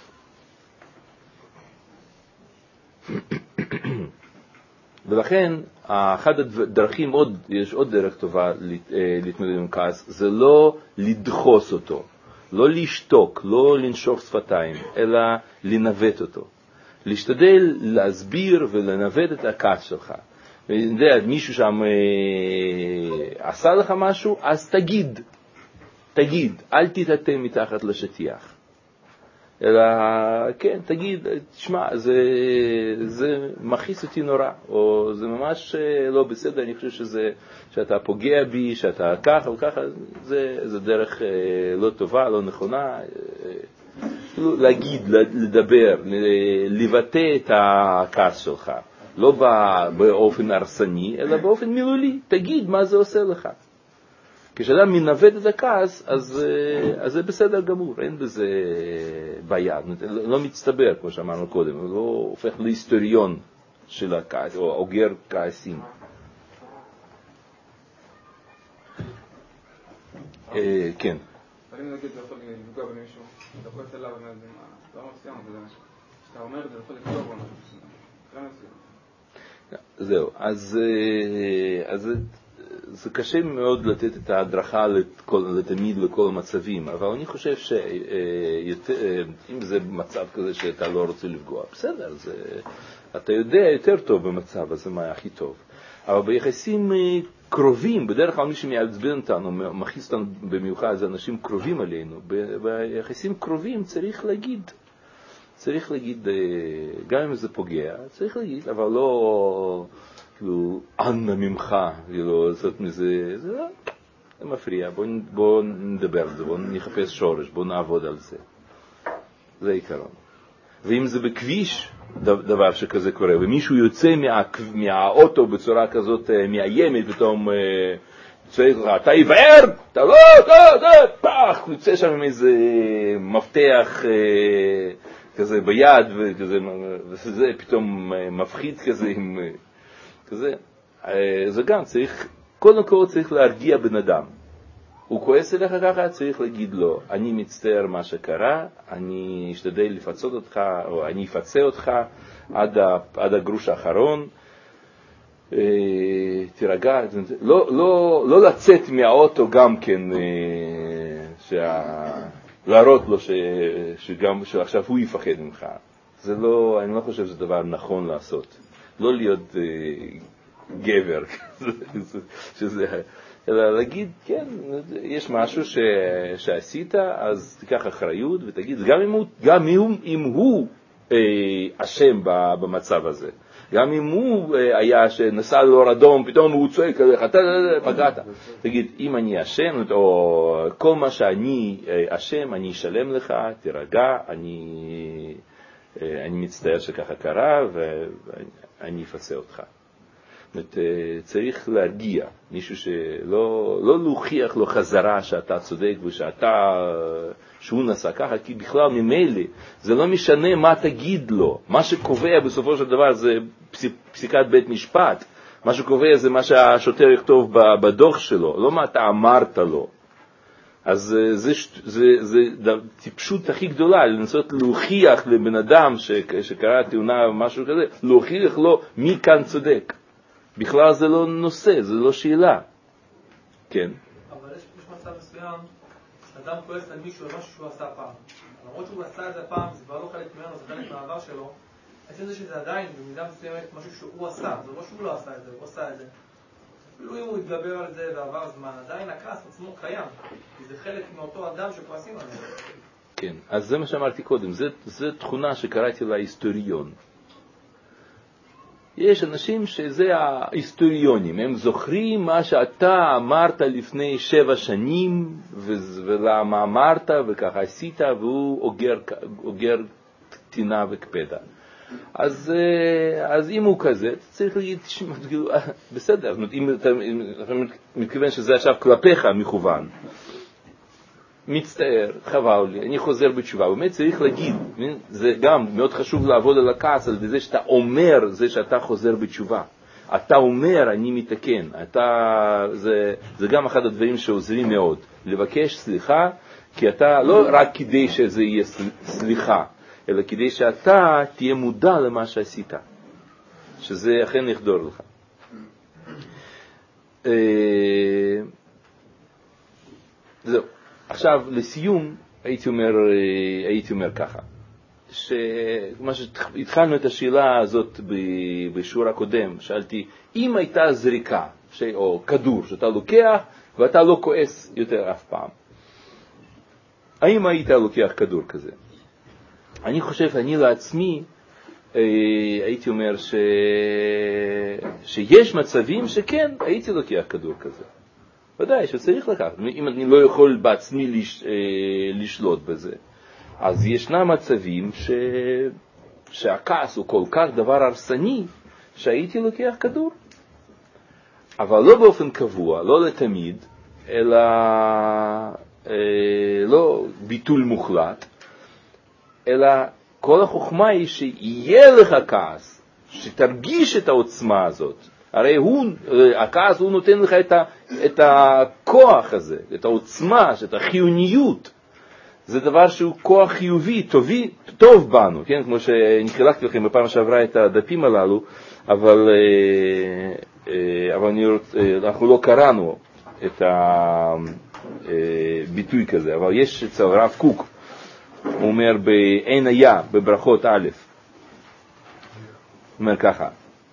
ולכן, אחת הדרכים, עוד, יש עוד דרך טובה להתמודד עם כעס, זה לא לדחוס אותו, לא לשתוק, לא לנשוך שפתיים, אלא לנווט אותו. להשתדל להסביר ולנווט את הכעס שלך. ואני יודע, מישהו שם אה, עשה לך משהו, אז תגיד, תגיד, אל תתאטם מתחת לשטיח. אלא, כן, תגיד, תשמע, זה, זה מכעיס אותי נורא, או זה ממש לא בסדר, אני חושב שזה, שאתה פוגע בי, שאתה ככה וככה, זה, זה דרך לא טובה, לא נכונה, להגיד, לדבר, לבטא את הכעס שלך, לא באופן הרסני, אלא באופן מילולי, תגיד מה זה עושה לך. כשאדם מנווט את הכעס, אז, אז זה בסדר גמור, אין בזה בעיה, לא מצטבר, כמו שאמרנו קודם, הוא לא הופך להיסטוריון של הכעס, או אוגר כעסים. כן. אבל אם נגיד, זה יכול לפגוע במישהו, אתה יכול לצלע במה, זה לא מפסיע, כשאתה אומר את זה, זה יכול לפגוע בו משהו, זה לא מפסיע. זהו, אז זה... זה קשה מאוד לתת את ההדרכה לתמיד לכל המצבים, אבל אני חושב שאם זה מצב כזה שאתה לא רוצה לפגוע, בסדר, זה, אתה יודע יותר טוב במצב הזה מה הכי טוב. אבל ביחסים קרובים, בדרך כלל מי שמעצבן אותנו, מכעיס אותנו במיוחד, זה אנשים קרובים עלינו, ביחסים קרובים צריך להגיד, צריך להגיד, גם אם זה פוגע, צריך להגיד, אבל לא... כאילו, אנא ממך, כאילו, זאת מזה, זה לא, זה מפריע, בואו בוא נדבר על זה, בואו נחפש שורש, בואו נעבוד על זה. זה העיקרון. ואם זה בכביש, דבר שכזה קורה, ומישהו יוצא מה, מהאוטו בצורה כזאת מאיימת, פתאום צריך לך, אתה עיוור, אתה לא, אתה, אתה, פח, יוצא שם עם איזה מפתח כזה ביד, וכזה, וזה פתאום מפחיד כזה, עם, כזה. זה גם צריך, קודם כל צריך להרגיע בן אדם. הוא כועס אליך ככה, צריך להגיד לו, אני מצטער מה שקרה, אני אשתדל לפצות אותך, או אני אפצה אותך עד, ה, עד הגרוש האחרון, אה, תירגע, לא, לא, לא לצאת מהאוטו גם כן, אה, שה, להראות לו ש, שגם, שעכשיו הוא יפחד ממך. זה לא, אני לא חושב שזה דבר נכון לעשות. לא להיות אה, גבר, שזה... אלא להגיד, כן, יש משהו ש... שעשית, אז תיקח אחריות ותגיד, גם אם הוא, גם אם, אם הוא אה, אשם במצב הזה, גם אם הוא אה, היה שנסע לאור אדום, פתאום הוא צועק עליך, אתה פגעת. תגיד, אם אני אשם, או כל מה שאני אשם, אני אשלם לך, תירגע, אני, אה, אני מצטער שככה קרה, ואני אפצה אותך. צריך להרגיע מישהו שלא לא להוכיח לו חזרה שאתה צודק ושאתה שהוא נסע ככה, כי בכלל ממילא זה לא משנה מה תגיד לו. מה שקובע בסופו של דבר זה פסיקת בית משפט, מה שקובע זה מה שהשוטר יכתוב בדוח שלו, לא מה אתה אמרת לו. אז זה, זה, זה, זה טיפשות הכי גדולה, לנסות להוכיח לבן אדם שקרה תאונה או משהו כזה, להוכיח לו מי כאן צודק. בכלל זה לא נושא, זה לא שאלה. כן. אבל יש, יש מצב מסוים, שאדם כועס על מישהו, על משהו שהוא עשה פעם. למרות שהוא עשה את זה פעם, זה כבר לא חלק ממנו, זה חלק מהעבר שלו. עצם זה שזה עדיין, במידה מסוימת, משהו שהוא עשה. זה לא שהוא לא עשה את זה, הוא עשה את זה. אפילו אם הוא יתגבר על זה ועבר זמן, עדיין הכעס עצמו קיים. כי זה חלק מאותו אדם שכועסים על זה. כן, אז זה מה שאמרתי קודם. זה, זה תכונה שקראתי לה היסטוריון. יש אנשים שזה ההיסטוריונים, הם זוכרים מה שאתה אמרת לפני שבע שנים, ולמה אמרת וככה עשית, והוא אוגר, אוגר קטינה וקפדה. אז, אז אם הוא כזה, צריך להגיד, בסדר, אם אתה מתכוון שזה עכשיו כלפיך מכוון, מצטער, חבל לי, אני חוזר בתשובה. באמת צריך להגיד, זה גם מאוד חשוב לעבוד על הכעס, על זה שאתה אומר, זה שאתה חוזר בתשובה. אתה אומר, אני מתקן. אתה, זה, זה גם אחד הדברים שעוזרים מאוד. לבקש סליחה, כי אתה לא רק כדי שזה יהיה סליחה, אלא כדי שאתה תהיה מודע למה שעשית. שזה אכן יחדור לך. זהו. עכשיו, לסיום, הייתי אומר, הייתי אומר ככה, שמה שהתחלנו את השאלה הזאת בשיעור הקודם, שאלתי, אם הייתה זריקה, או כדור שאתה לוקח, ואתה לא כועס יותר אף פעם, האם היית לוקח כדור כזה? אני חושב, אני לעצמי, הייתי אומר ש... שיש מצבים שכן, הייתי לוקח כדור כזה. ודאי שצריך לקחת. אם אני לא יכול בעצמי לש, לשלוט בזה, אז ישנם מצבים ש, שהכעס הוא כל כך דבר הרסני, שהייתי לוקח כדור. אבל לא באופן קבוע, לא לתמיד, אלא אה, לא ביטול מוחלט, אלא כל החוכמה היא שיהיה לך כעס, שתרגיש את העוצמה הזאת. הרי הוא, הכעס הוא נותן לך את, ה, את הכוח הזה, את העוצמה, את החיוניות. זה דבר שהוא כוח חיובי, טובי, טוב בנו, כן? כמו שאני חילקתי לכם בפעם שעברה את הדפים הללו, אבל, אבל אני, אנחנו לא קראנו את הביטוי כזה, אבל יש אצל הרב קוק, הוא אומר בעין היה, בברכות א', הוא אומר ככה,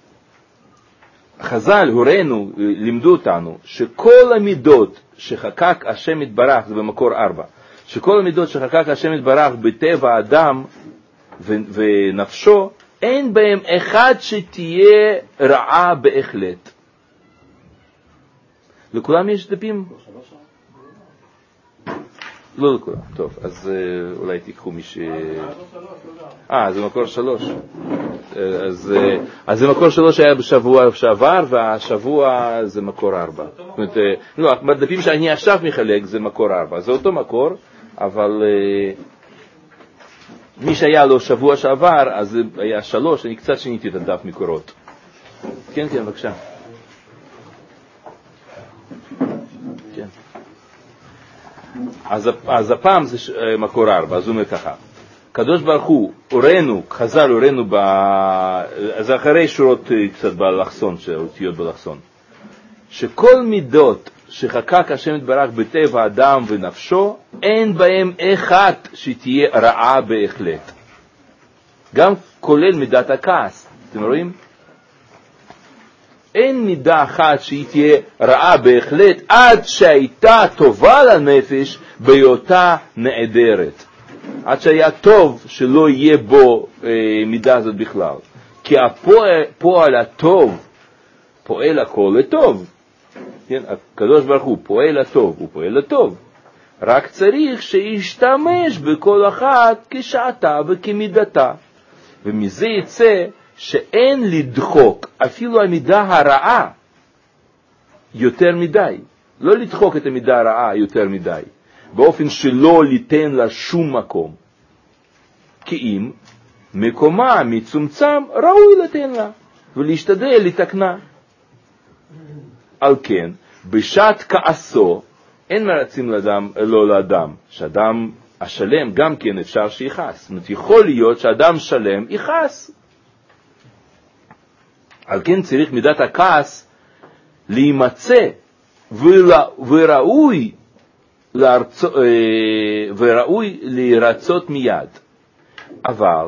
חז"ל הורינו, לימדו אותנו, שכל המידות שחקק השם יתברך, זה במקור ארבע, שכל המידות שחקק השם יתברך בטבע האדם ו- ונפשו, אין בהם אחד שתהיה רעה בהחלט. לכולם יש דפים? לא לכולם, טוב, אז אולי תיקחו מי ש... אה, זה מקור שלוש. אז, אז זה מקור שלוש היה בשבוע שעבר, והשבוע זה מקור ארבע. זאת אומרת, לא, בדפים שאני עכשיו מחלק זה מקור ארבע. זה אותו מקור, אבל מי שהיה לו שבוע שעבר, אז זה היה שלוש, אני קצת שיניתי את הדף מקורות. כן, כן, בבקשה. כן. אז, אז הפעם זה מקור ארבע, אז הוא אומר ככה. קדוש ברוך הוא, אורנו, חז"ל אורנו, ב... אז אחרי שורות קצת באלכסון, שאותיות באלכסון, שכל מידות שחקק השם יתברך בטבע האדם ונפשו, אין בהם אחת שתהיה רעה בהחלט. גם כולל מידת הכעס, אתם רואים? אין מידה אחת שהיא תהיה רעה בהחלט, עד שהייתה טובה לנפש בהיותה נעדרת. עד שהיה טוב שלא יהיה בו אה, מידה הזאת בכלל. כי הפועל, פועל הטוב פועל הכל לטוב. כן? הקדוש ברוך הוא פועל הטוב, הוא פועל לטוב. רק צריך שישתמש בכל אחת כשעתה וכמידתה. ומזה יצא שאין לדחוק אפילו המידה הרעה יותר מדי. לא לדחוק את המידה הרעה יותר מדי. באופן שלא ליתן לה שום מקום. כי אם מקומה מצומצם, ראוי לתן לה, ולהשתדל לתקנה. על כן, בשעת כעסו, אין מרצים לאדם, לא לאדם, שאדם השלם גם כן אפשר שיחס. זאת אומרת, יכול להיות שאדם שלם יחס. על כן צריך מידת הכעס להימצא, וראוי לרצ... וראוי לרצות מיד. אבל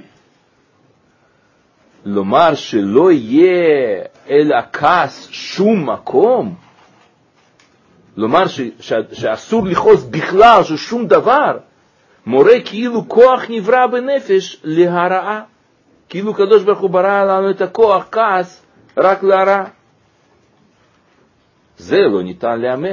לומר שלא יהיה אל הכעס שום מקום, לומר ש... ש... שאסור לחוס בכלל ששום דבר, מורה כאילו כוח נברא בנפש להרעה. כאילו קדוש ברוך הוא ברא לנו את הכוח כעס רק להרע. זה לא ניתן לאמר.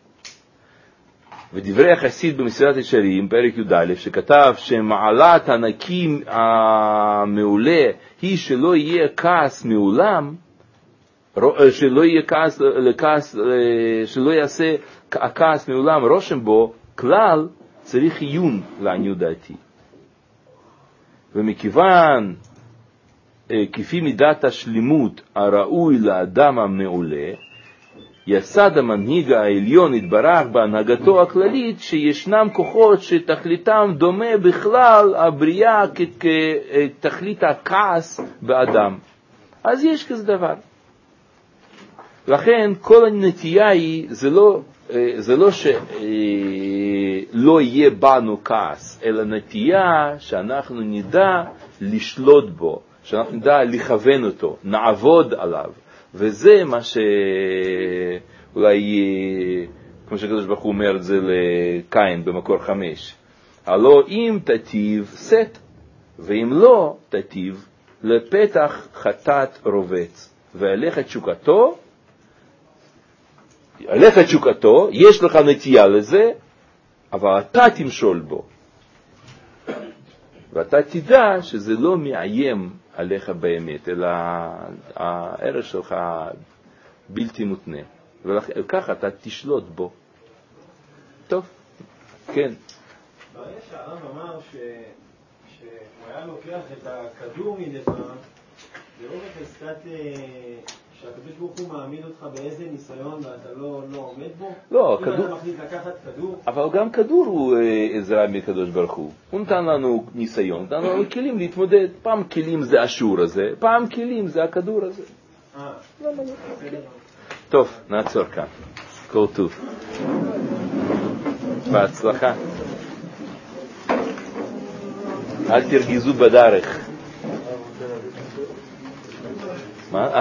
ודברי החסיד במסילת ישרים, פרק י"א, שכתב שמעלת הנקים המעולה היא שלא יהיה כעס מעולם, שלא יהיה כעס, לכעס, שלא יעשה הכעס מעולם רושם בו, כלל צריך עיון לעניות דעתי. ומכיוון כפי מידת השלימות הראוי לאדם המעולה, יסד המנהיג העליון התברך בהנהגתו הכללית שישנם כוחות שתכליתם דומה בכלל הבריאה כתכלית הכעס באדם. אז יש כזה דבר. לכן כל הנטייה היא, זה לא, זה לא שלא יהיה בנו כעס, אלא נטייה שאנחנו נדע לשלוט בו, שאנחנו נדע לכוון אותו, נעבוד עליו. וזה מה שאולי, כמו שקדוש ברוך הוא אומר את זה לקין במקור חמש. הלא אם תטיב סט, ואם לא תטיב לפתח חטאת רובץ, והלך את שוקתו, הלך את שוקתו, יש לך נטייה לזה, אבל אתה תמשול בו. ואתה תדע שזה לא מאיים עליך באמת, אלא הערך שלך בלתי מותנה. וככה אתה תשלוט בו. טוב, כן. ברגע שהרב אמר שהוא היה לוקח את הכדור מדי פעם, זה לא בחזקת שהקדוש ברוך הוא מעמיד אותך באיזה ניסיון ואתה לא עומד בו? לא, אם כדור... אתה מחליט לקחת כדור? אבל גם כדור הוא עזרה מקדוש ברוך הוא. הוא נתן לנו ניסיון, נתן לנו כלים להתמודד. פעם כלים זה השור הזה, פעם כלים זה הכדור הזה. אה. למה לא? טוב, נעצור כאן. כל טוב. בהצלחה. אל תרגיזו בדרך. מה?